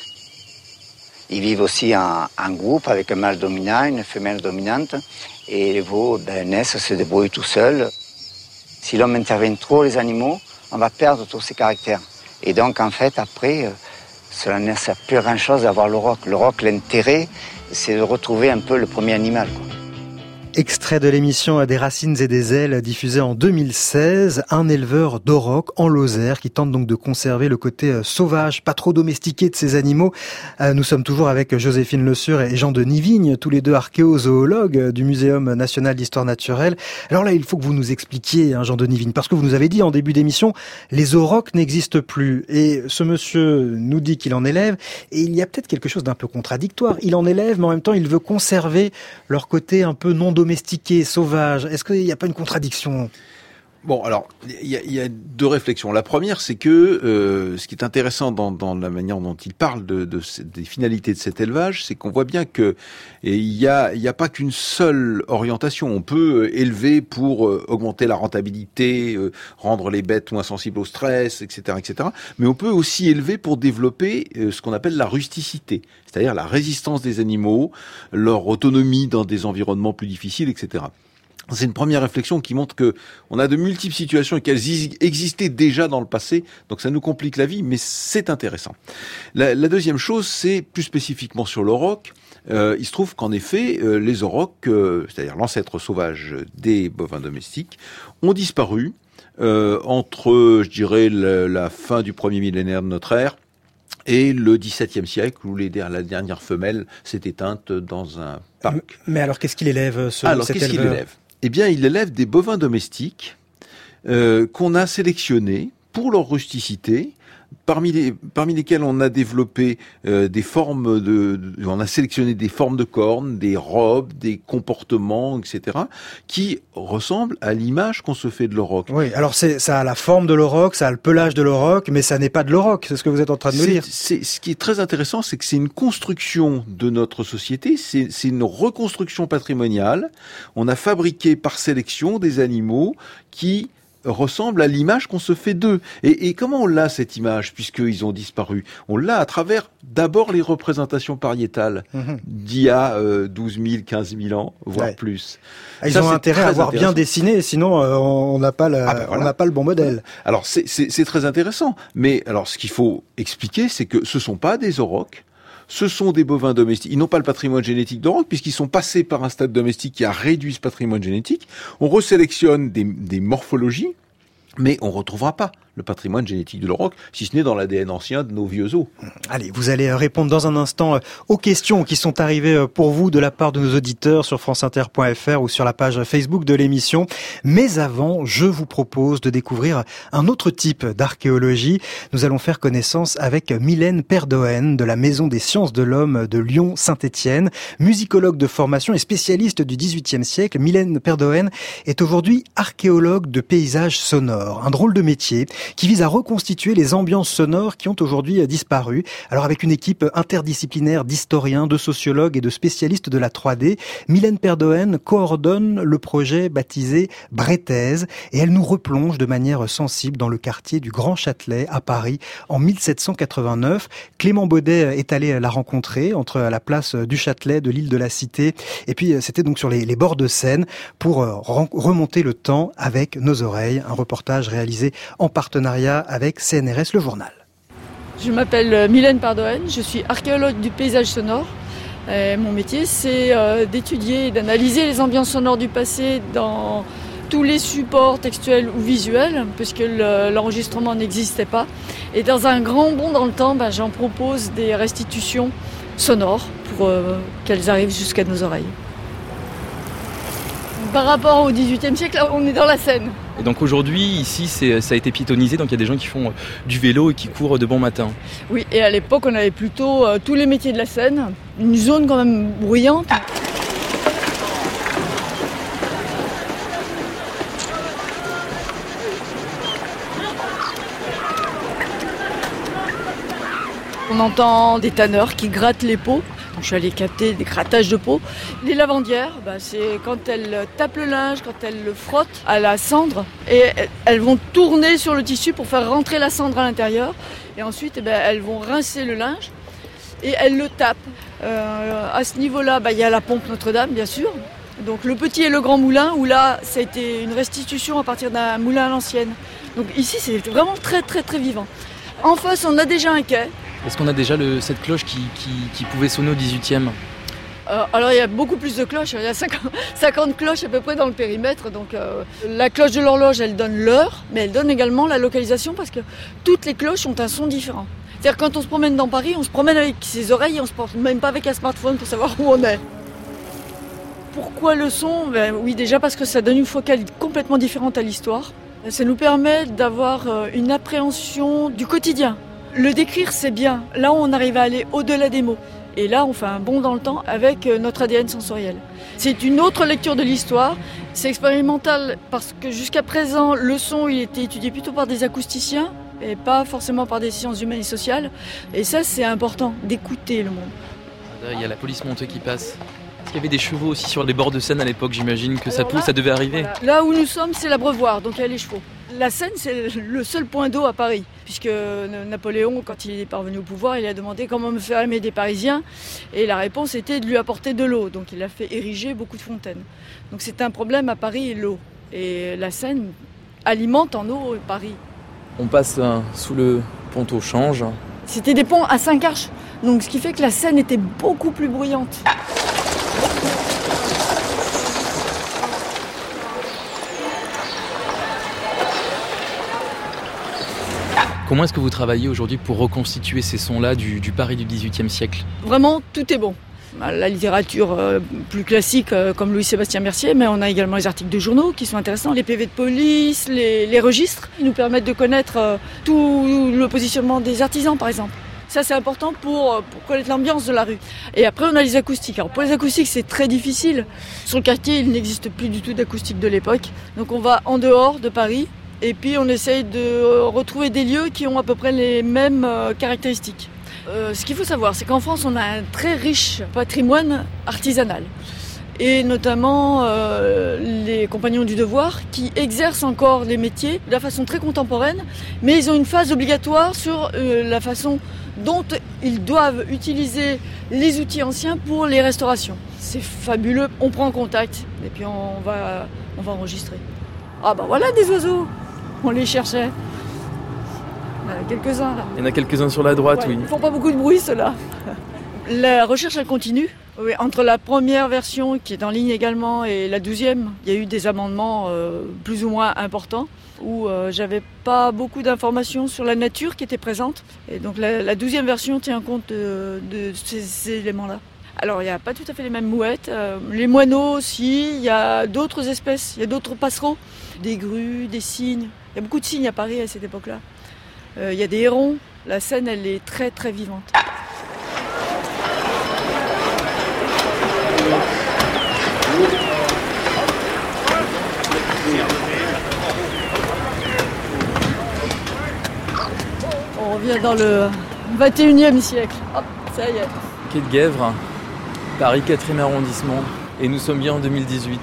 Ils vivent aussi en, en groupe avec un mâle dominant, une femelle dominante. Et les veaux ben, naissent, se débrouillent tout seuls. Si l'homme intervient trop, les animaux, on va perdre tous ces caractères. Et donc en fait, après, cela ne sert plus à grand-chose d'avoir le roc. Le roc, l'intérêt, c'est de retrouver un peu le premier animal, quoi. Extrait de l'émission Des racines et des ailes diffusée en deux mille seize, un éleveur d'aurochs en Lozère qui tente donc de conserver le côté sauvage, pas trop domestiqué de ces animaux. Nous sommes toujours avec Joséphine Le Sur et Jean-Denis Vigne, tous les deux archéozoologues du Muséum national d'histoire naturelle. Alors là, il faut que vous nous expliquiez, hein, Jean-Denis Vigne, parce que vous nous avez dit en début d'émission, les aurochs n'existent plus. Et ce monsieur nous dit qu'il en élève, et il y a peut-être quelque chose d'un peu contradictoire. Il en élève, mais en même temps, il veut conserver leur côté un peu non domestiqué. domestiqué, sauvage. Est-ce qu'il n'y a pas une contradiction ? Bon, alors, il y a, y a deux réflexions. La première, c'est que euh, ce qui est intéressant dans, dans la manière dont il parle de, de, de, des finalités de cet élevage, c'est qu'on voit bien que il y a, y a pas qu'une seule orientation. On peut élever pour euh, augmenter la rentabilité, euh, rendre les bêtes moins sensibles au stress, et cetera, et cetera. Mais on peut aussi élever pour développer euh, ce qu'on appelle la rusticité, c'est-à-dire la résistance des animaux, leur autonomie dans des environnements plus difficiles, et cetera. C'est une première réflexion qui montre que on a de multiples situations et qu'elles existaient déjà dans le passé, donc ça nous complique la vie, mais c'est intéressant. La, la deuxième chose, c'est plus spécifiquement sur l'auroch. Euh, il se trouve qu'en effet, euh, les aurochs, euh, c'est-à-dire l'ancêtre sauvage des bovins domestiques, ont disparu euh, entre, je dirais, la, la fin du premier millénaire de notre ère et le dix-septième siècle, où les, la dernière femelle s'est éteinte dans un parc. Mais alors, qu'est-ce qu'il élève, ce, alors, cet qu'est-ce éleveur ? qu'il élève ? Eh bien, il élève des bovins domestiques euh, qu'on a sélectionnés pour leur rusticité, parmi, les, parmi lesquels on a développé euh, des formes de, de... On a sélectionné des formes de cornes, des robes, des comportements, et cetera, qui ressemblent à l'image qu'on se fait de l'auroch. Oui, alors c'est, ça a la forme de l'auroch, ça a le pelage de l'auroch, mais ça n'est pas de l'auroch, c'est ce que vous êtes en train de me c'est, dire. C'est, ce qui est très intéressant, c'est que c'est une construction de notre société, c'est, c'est une reconstruction patrimoniale. On a fabriqué par sélection des animaux qui ressemble à l'image qu'on se fait d'eux. Et, et comment on l'a, cette image, puisqu'ils ont disparu ? On l'a à travers, d'abord, les représentations pariétales mmh. d'il y a euh, douze mille, quinze mille ans, voire ouais. plus. Ah, ils Ça, ont intérêt à avoir bien dessiné, sinon euh, on n'a pas, la, ah ben voilà. on n'a pas le bon modèle. Alors, c'est, c'est, c'est très intéressant. Mais alors, ce qu'il faut expliquer, c'est que ce ne sont pas des aurochs. Ce sont des bovins domestiques. Ils n'ont pas le patrimoine génétique d'auroch puisqu'ils sont passés par un stade domestique qui a réduit ce patrimoine génétique. On resélectionne des, des morphologies, mais on ne retrouvera pas le patrimoine génétique de l'auroch, si ce n'est dans l'A D N ancien de nos vieux os. Allez, vous allez répondre dans un instant aux questions qui sont arrivées pour vous de la part de nos auditeurs sur franceinter point f r ou sur la page Facebook de l'émission. Mais avant, je vous propose de découvrir un autre type d'archéologie. Nous allons faire connaissance avec Mylène Perdoën de la Maison des sciences de l'homme de Lyon-Saint-Étienne. Musicologue de formation et spécialiste du dix-huitième siècle, Mylène Perdoën est aujourd'hui archéologue de paysages sonores. Un drôle de métier qui vise à reconstituer les ambiances sonores qui ont aujourd'hui disparu. Alors avec une équipe interdisciplinaire d'historiens, de sociologues et de spécialistes de la trois D, Mylène Perdoën coordonne le projet baptisé Brétaise et elle nous replonge de manière sensible dans le quartier du Grand Châtelet à Paris en mille sept cent quatre-vingt-neuf. Clément Baudet est allé la rencontrer entre la place du Châtelet, de l'île de la Cité, et puis c'était donc sur les, les bords de Seine pour remonter le temps avec nos oreilles. Un reportage réalisé en partenariat avec C N R S Le Journal. Je m'appelle Mylène Perdoën, je suis archéologue du paysage sonore. Et mon métier, c'est d'étudier et d'analyser les ambiances sonores du passé dans tous les supports textuels ou visuels, puisque le, l'enregistrement n'existait pas. Et dans un grand bond dans le temps, ben, j'en propose des restitutions sonores pour euh, qu'elles arrivent jusqu'à nos oreilles. Par rapport au dix-huitième siècle, là, on est dans la Seine. Et donc aujourd'hui, ici, c'est, ça a été piétonnisé, donc il y a des gens qui font du vélo et qui courent de bon matin. Oui, et à l'époque, on avait plutôt euh, tous les métiers de la Seine, une zone quand même bruyante. On entend des tanneurs qui grattent les peaux. Je suis allée capter des grattages de peau. Les lavandières, bah, c'est quand elles tapent le linge, quand elles le frottent à la cendre. Et elles vont tourner sur le tissu pour faire rentrer la cendre à l'intérieur. Et ensuite, eh ben, elles vont rincer le linge et elles le tapent. Euh, à ce niveau-là, bah, il y a la pompe Notre-Dame, bien sûr. Donc le petit et le grand moulin, où là, ça a été une restitution à partir d'un moulin à l'ancienne. Donc ici, c'est vraiment très, très, très vivant. En face, on a déjà un quai. Est-ce qu'on a déjà le, cette cloche qui, qui, qui pouvait sonner au dix-huitième ? Euh, alors il y a beaucoup plus de cloches, il y a cinquante cloches à peu près dans le périmètre. Donc euh, la cloche de l'horloge, elle donne l'heure, mais elle donne également la localisation parce que toutes les cloches ont un son différent. C'est-à-dire quand on se promène dans Paris, on se promène avec ses oreilles et on se promène même pas avec un smartphone pour savoir où on est. Pourquoi le son ? Ben, oui, déjà parce que ça donne une focale complètement différente à l'histoire. Ça nous permet d'avoir une appréhension du quotidien. Le décrire, c'est bien. Là, on arrive à aller au-delà des mots. Et là, on fait un bond dans le temps avec notre A D N sensoriel. C'est une autre lecture de l'histoire. C'est expérimental parce que jusqu'à présent, le son, il était étudié plutôt par des acousticiens et pas forcément par des sciences humaines et sociales. Et ça, c'est important, d'écouter le monde. Il y a la police montée qui passe. Est-ce qu'il y avait des chevaux aussi sur les bords de Seine à l'époque, j'imagine que ça, là, ça devait arriver. Voilà. Là où nous sommes, c'est l'abreuvoir, donc il y a les chevaux. La Seine, c'est le seul point d'eau à Paris, puisque Napoléon, quand il est parvenu au pouvoir, il a demandé comment me faire aimer des Parisiens, et la réponse était de lui apporter de l'eau. Donc il a fait ériger beaucoup de fontaines. Donc c'est un problème à Paris, l'eau. Et la Seine alimente en eau Paris. On passe euh, sous le pont au Change. C'était des ponts à cinq arches, donc ce qui fait que la Seine était beaucoup plus bruyante. Comment est-ce que vous travaillez aujourd'hui pour reconstituer ces sons-là du, du Paris du dix-huitième siècle ? Vraiment, tout est bon. La littérature euh, plus classique euh, comme Louis-Sébastien Mercier, mais on a également les articles de journaux qui sont intéressants, les P V de police, les, les registres. Ils nous permettent de connaître euh, tout le positionnement des artisans, par exemple. Ça, c'est important pour, pour connaître l'ambiance de la rue. Et après, on a les acoustiques. Alors, pour les acoustiques, c'est très difficile. Sur le quartier, il n'existe plus du tout d'acoustique de l'époque. Donc, on va en dehors de Paris. Et puis, on essaye de retrouver des lieux qui ont à peu près les mêmes euh, caractéristiques. Euh, ce qu'il faut savoir, c'est qu'en France, on a un très riche patrimoine artisanal. Et notamment euh, les compagnons du devoir qui exercent encore les métiers de la façon très contemporaine, mais ils ont une phase obligatoire sur euh, la façon dont ils doivent utiliser les outils anciens pour les restaurations. C'est fabuleux, on prend contact et puis on va, on va enregistrer. Ah bah voilà des oiseaux, on les cherchait. Il y en a quelques-uns là. Il y en a quelques-uns sur la droite, ouais, oui. Ils ne font pas beaucoup de bruit ceux-là. La recherche elle continue. Oui, entre la première version qui est en ligne également et la douzième, il y a eu des amendements euh, plus ou moins importants où euh, j'avais pas beaucoup d'informations sur la nature qui était présente. Et donc la, la douzième version tient compte de, de ces, ces éléments-là. Alors il n'y a pas tout à fait les mêmes mouettes, euh, les moineaux aussi, il y a d'autres espèces, il y a d'autres passereaux, des grues, des cygnes. Il y a beaucoup de cygnes à Paris à cette époque-là. Euh, il y a des hérons, la Seine elle est très très vivante. On revient dans le vingt et unième siècle. Hop, ça y est. Quai de Guèvres, Paris quatrième arrondissement. Et nous sommes bien en deux mille dix-huit.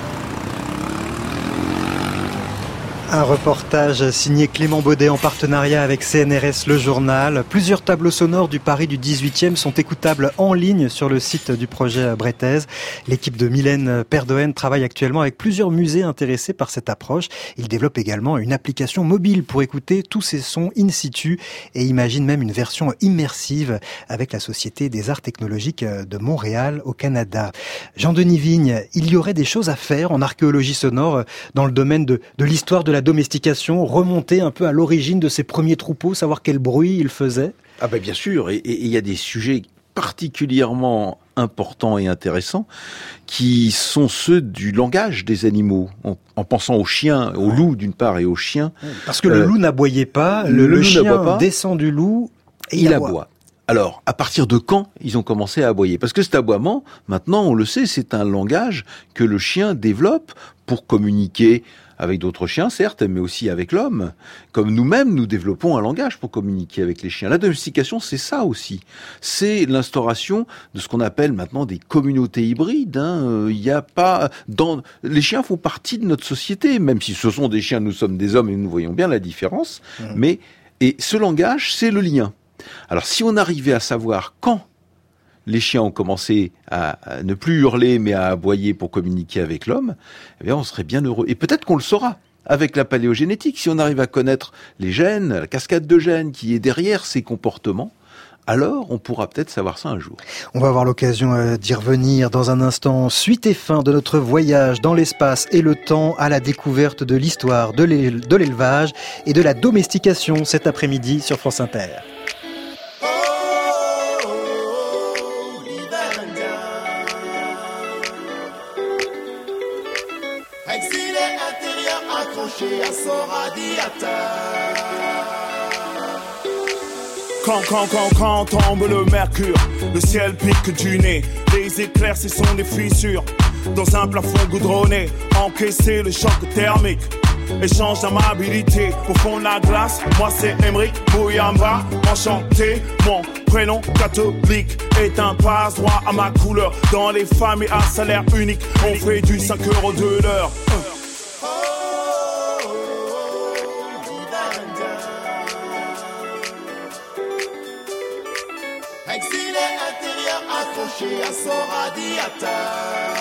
Un reportage signé Clément Baudet en partenariat avec C N R S Le Journal. Plusieurs tableaux sonores du Paris du dix-huitième sont écoutables en ligne sur le site du projet Brettaise. L'équipe de Mylène Perdoen travaille actuellement avec plusieurs musées intéressés par cette approche. Il développe également une application mobile pour écouter tous ces sons in situ et imagine même une version immersive avec la Société des Arts Technologiques de Montréal au Canada. Jean-Denis Vigne, il y aurait des choses à faire en archéologie sonore dans le domaine de, de l'histoire de la domestication, remonter un peu à l'origine de ces premiers troupeaux, savoir quel bruit ils faisaient? Ah ben bien sûr, et il y a des sujets particulièrement importants et intéressants qui sont ceux du langage des animaux, en, en pensant aux chiens, aux ouais. loups d'une part et aux chiens. Parce que le euh, loup n'aboyait pas, le, le, le chien pas. descend du loup et il, il aboie. aboie. Alors, à partir de quand ils ont commencé à aboyer? Parce que cet aboiement, maintenant on le sait, c'est un langage que le chien développe pour communiquer avec d'autres chiens, certes, mais aussi avec l'homme. Comme nous-mêmes, nous développons un langage pour communiquer avec les chiens. La domestication, c'est ça aussi. C'est l'instauration de ce qu'on appelle maintenant des communautés hybrides. Hein. Il y a pas, dans, les chiens font partie de notre société, même si ce sont des chiens, nous sommes des hommes et nous voyons bien la différence. Mmh. Mais, et ce langage, c'est le lien. Alors, si on arrivait à savoir quand les chiens ont commencé à, à ne plus hurler, mais à aboyer pour communiquer avec l'homme, eh bien, on serait bien heureux. Et peut-être qu'on le saura avec la paléogénétique. Si on arrive à connaître les gènes, la cascade de gènes qui est derrière ces comportements, alors on pourra peut-être savoir ça un jour. On va avoir l'occasion euh, d'y revenir dans un instant. Suite et fin de notre voyage dans l'espace et le temps à la découverte de l'histoire de l'é- de l'élevage et de la domestication cet après-midi sur France Inter. Exilé intérieur accroché à son radiateur. Quand, quand, quand, quand tombe le mercure, le ciel pique du nez. Les éclairs, ce sont des fissures. Dans un plafond goudronné, encaisser le choc thermique. Échange d'amabilité pour fondre la glace. Moi c'est Emric Bouyamba, enchanté. Mon prénom catholique est un passe-droit à ma couleur. Dans les familles à salaire unique, on fait du cinq euros de l'heure. Exilé intérieur accroché à son radiateur.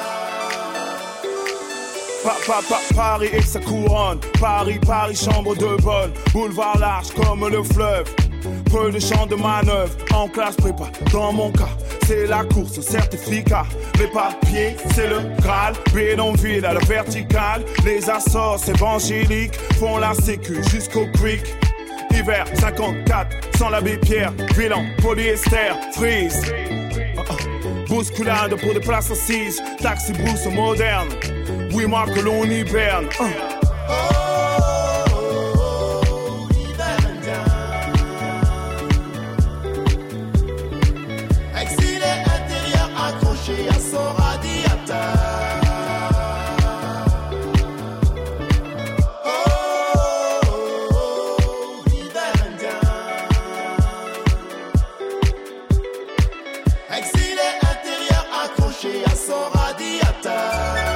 Pa, pa, pa, Paris et sa couronne. Paris, Paris, chambre de bonne. Boulevard large comme le fleuve. Peu de champs de manœuvre. En classe prépa, dans mon cas, c'est la course au certificat. Les papiers, c'est le Graal. Bédonville à la verticale. Les assorts évangéliques font la sécu jusqu'au creek. Hiver cinquante-quatre, sans l'abbé Pierre, bilan, polyester, freeze. Uh, uh, bousculade pour des places assises, taxi brousse moderne. Oui, marque que l'on hiberne. Uh. Exilé intérieur accroché à son radiateur. À son radiateur.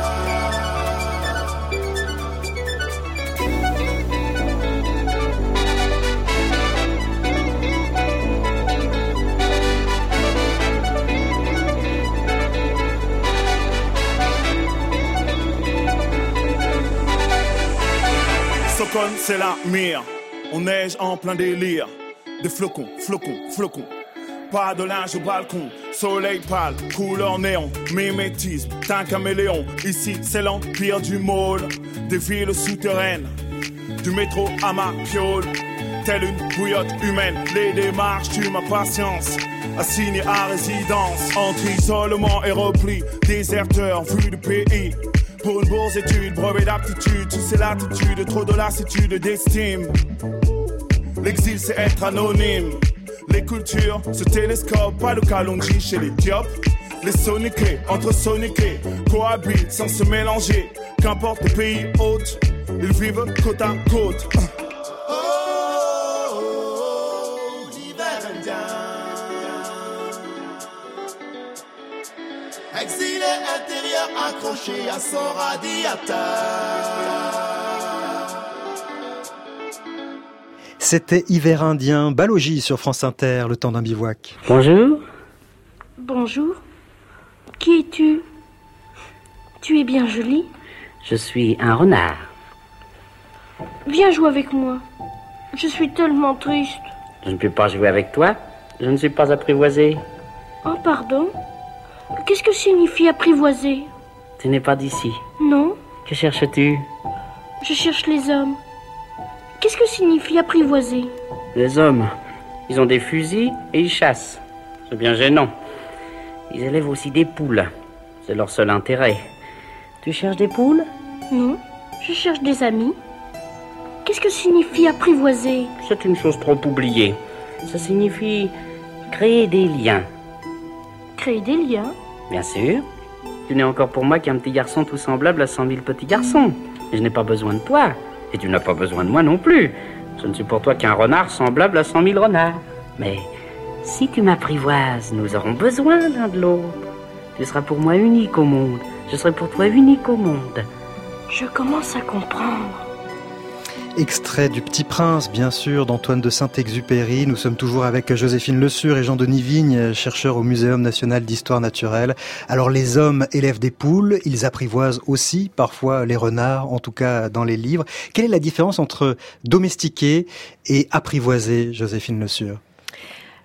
Socon, c'est la mire. On neige en plein délire. Des flocons, flocons, flocons. Pas de linge au balcon, soleil pâle, couleur néon, mimétisme, d'un caméléon. Ici c'est l'empire du môle, des villes souterraines, du métro à ma piole. Telle une bouillotte humaine, les démarches tuent ma patience. Assigné à résidence, entre isolement et repli, déserteur vu du pays. Pour une bourse étude, brevet d'aptitude, tu sais l'attitude, trop de lassitude d'estime. L'exil c'est être anonyme. Les cultures se télescopent, pas le Kalonji chez les Diop. Les soniqués, entre soniqués, cohabitent sans se mélanger. Qu'importe le pays hôte, ils vivent côte à côte. Oh, oh, oh, l'hiver indien. Exilé intérieur accroché à son radiateur. C'était Hiver indien, Balogie sur France Inter, le temps d'un bivouac. Bonjour. Bonjour. Qui es-tu? Tu es bien jolie. Je suis un renard. Viens jouer avec moi. Je suis tellement triste. Je ne peux pas jouer avec toi. Je ne suis pas apprivoisé. Oh, pardon. Qu'est-ce que signifie apprivoiser? Tu n'es pas d'ici. Non. Que cherches-tu? Je cherche les hommes. Qu'est-ce que signifie apprivoiser? Les hommes, ils ont des fusils et ils chassent. C'est bien gênant. Ils élèvent aussi des poules. C'est leur seul intérêt. Tu cherches des poules? Non, je cherche des amis. Qu'est-ce que signifie apprivoiser? C'est une chose trop oubliée. Ça signifie créer des liens. Créer des liens? Bien sûr. Tu n'es encore pour moi qu'un petit garçon tout semblable à cent mille petits garçons. Et je n'ai pas besoin de toi. Et tu n'as pas besoin de moi non plus. Je ne suis pour toi qu'un renard semblable à cent mille renards. Mais si tu m'apprivoises, nous aurons besoin l'un de l'autre. Tu seras pour moi unique au monde. Je serai pour toi unique au monde. Je commence à comprendre. Extrait du Petit Prince, bien sûr, d'Antoine de Saint-Exupéry. Nous sommes toujours avec Joséphine Le Sur et Jean-Denis Vigne, chercheurs au Muséum national d'histoire naturelle. Alors les hommes élèvent des poules, ils apprivoisent aussi parfois les renards, en tout cas dans les livres. Quelle est la différence entre domestiquer et apprivoiser, Joséphine Le Sur ?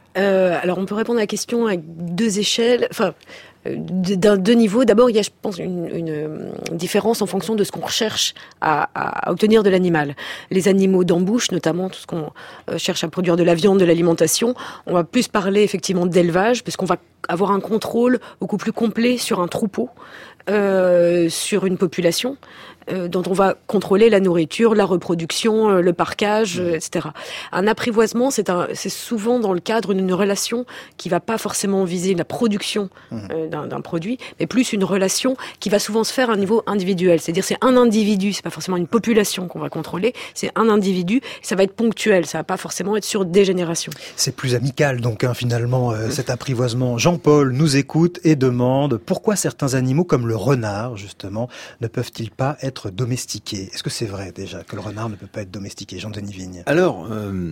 euh, Alors, on peut répondre à la question avec deux échelles. Enfin, d'un deux niveaux. D'abord, il y a, je pense, une, une différence en fonction de ce qu'on recherche à, à, à obtenir de l'animal. Les animaux d'embouche, notamment tout ce qu'on cherche à produire de la viande, de l'alimentation, on va plus parler effectivement d'élevage, parce qu'on va avoir un contrôle beaucoup plus complet sur un troupeau, euh, sur une population, euh, dont on va contrôler la nourriture, la reproduction, euh, le parquage, euh, et cetera. Un apprivoisement, c'est, un, c'est souvent dans le cadre d'une relation qui va pas forcément viser la production euh, d'un, d'un produit, mais plus une relation qui va souvent se faire à un niveau individuel. C'est-à-dire c'est un individu, c'est pas forcément une population qu'on va contrôler, c'est un individu, ça va être ponctuel, ça va pas forcément être sur des générations. C'est plus amical donc hein, finalement euh, cet apprivoisement. Jean-Paul nous écoute et demande pourquoi certains animaux comme le renard justement ne peuvent-ils pas être domestiqués. Est-ce que c'est vrai déjà que le renard ne peut pas être domestiqué, Jean-Denis Vigne? Alors, euh,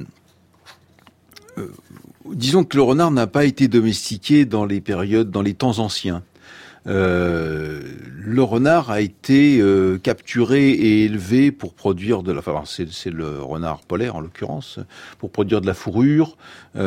euh, disons que le renard n'a pas été domestiqué dans les périodes, dans les temps anciens. Euh, le renard a été euh, capturé et élevé pour produire de la, enfin c'est, c'est le renard polaire en l'occurrence, pour produire de la fourrure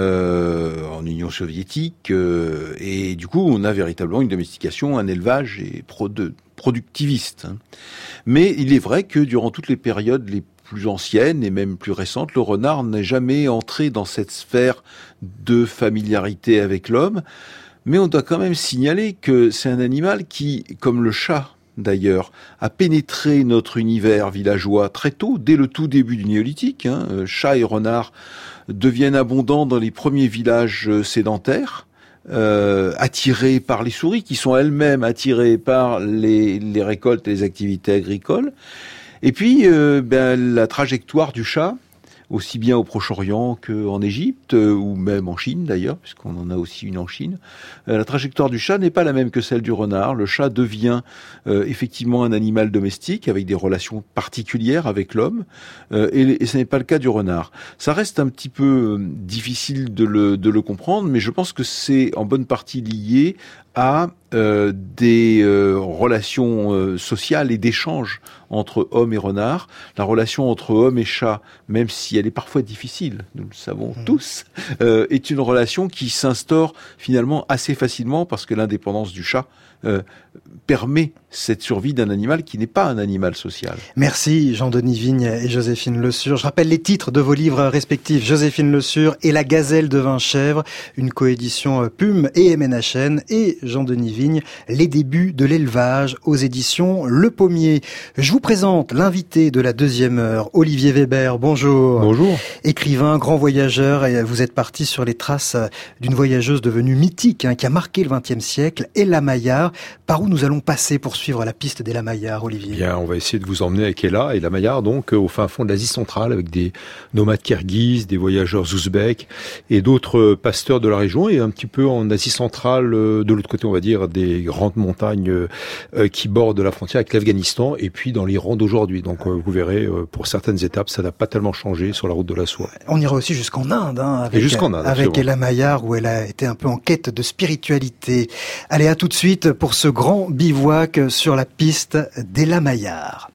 euh, en Union soviétique, euh, et du coup on a véritablement une domestication, un élevage et pro de, productiviste. Mais il est vrai que durant toutes les périodes les plus anciennes et même plus récentes, le renard n'est jamais entré dans cette sphère de familiarité avec l'homme. Mais on doit quand même signaler que c'est un animal qui, comme le chat d'ailleurs, a pénétré notre univers villageois très tôt, dès le tout début du néolithique. Hein. Chats et renards deviennent abondants dans les premiers villages sédentaires, euh, attirés par les souris, qui sont elles-mêmes attirées par les, les récoltes et les activités agricoles. Et puis, euh, ben, la trajectoire du chat, aussi bien au Proche-Orient qu'en Égypte, ou même en Chine d'ailleurs, puisqu'on en a aussi une en Chine. Euh, la trajectoire du chat n'est pas la même que celle du renard. Le chat devient euh, effectivement un animal domestique, avec des relations particulières avec l'homme, euh, et, et ce n'est pas le cas du renard. Ça reste un petit peu difficile de le, de le comprendre, mais je pense que c'est en bonne partie lié à euh, des euh, relations euh, sociales et d'échanges entre hommes et renards. La relation entre homme et chat, même si elle est parfois difficile, nous le savons mmh. tous, euh, est une relation qui s'instaure finalement assez facilement parce que l'indépendance du chat euh, permet cette survie d'un animal qui n'est pas un animal social. Merci Jean-Denis Vigne et Joséphine Le Sur. Je rappelle les titres de vos livres respectifs. Joséphine Le Sur et La Gazelle de Vinchèvre, une coédition P U M et M N H N, et Jean-Denis Vigne, Les débuts de l'élevage aux éditions Le Pommier. Je vous présente l'invité de la deuxième heure, Olivier Weber. Bonjour. Bonjour. Écrivain, grand voyageur, et vous êtes parti sur les traces d'une voyageuse devenue mythique, hein, qui a marqué le vingtième siècle, Ella Maillard. Par où nous allons passer pour suivre la piste d'Ella Maillard, Olivier? Bien, on va essayer de vous emmener avec Ella, Ella Maillard, donc au fin fond de l'Asie centrale, avec des nomades kirghizes, des voyageurs ouzbeks et d'autres pasteurs de la région, et un petit peu en Asie centrale, de l'autre côté, on va dire, des grandes montagnes qui bordent la frontière avec l'Afghanistan, et puis dans l'Iran d'aujourd'hui. Donc vous verrez, pour certaines étapes, ça n'a pas tellement changé sur la route de la soie. On ira aussi jusqu'en Inde, hein, avec, et jusqu'en Inde, avec Ella Maillard, où elle a été un peu en quête de spiritualité. Allez, à tout de suite pour ce grand bivouac sur la piste d'Ella Maillard.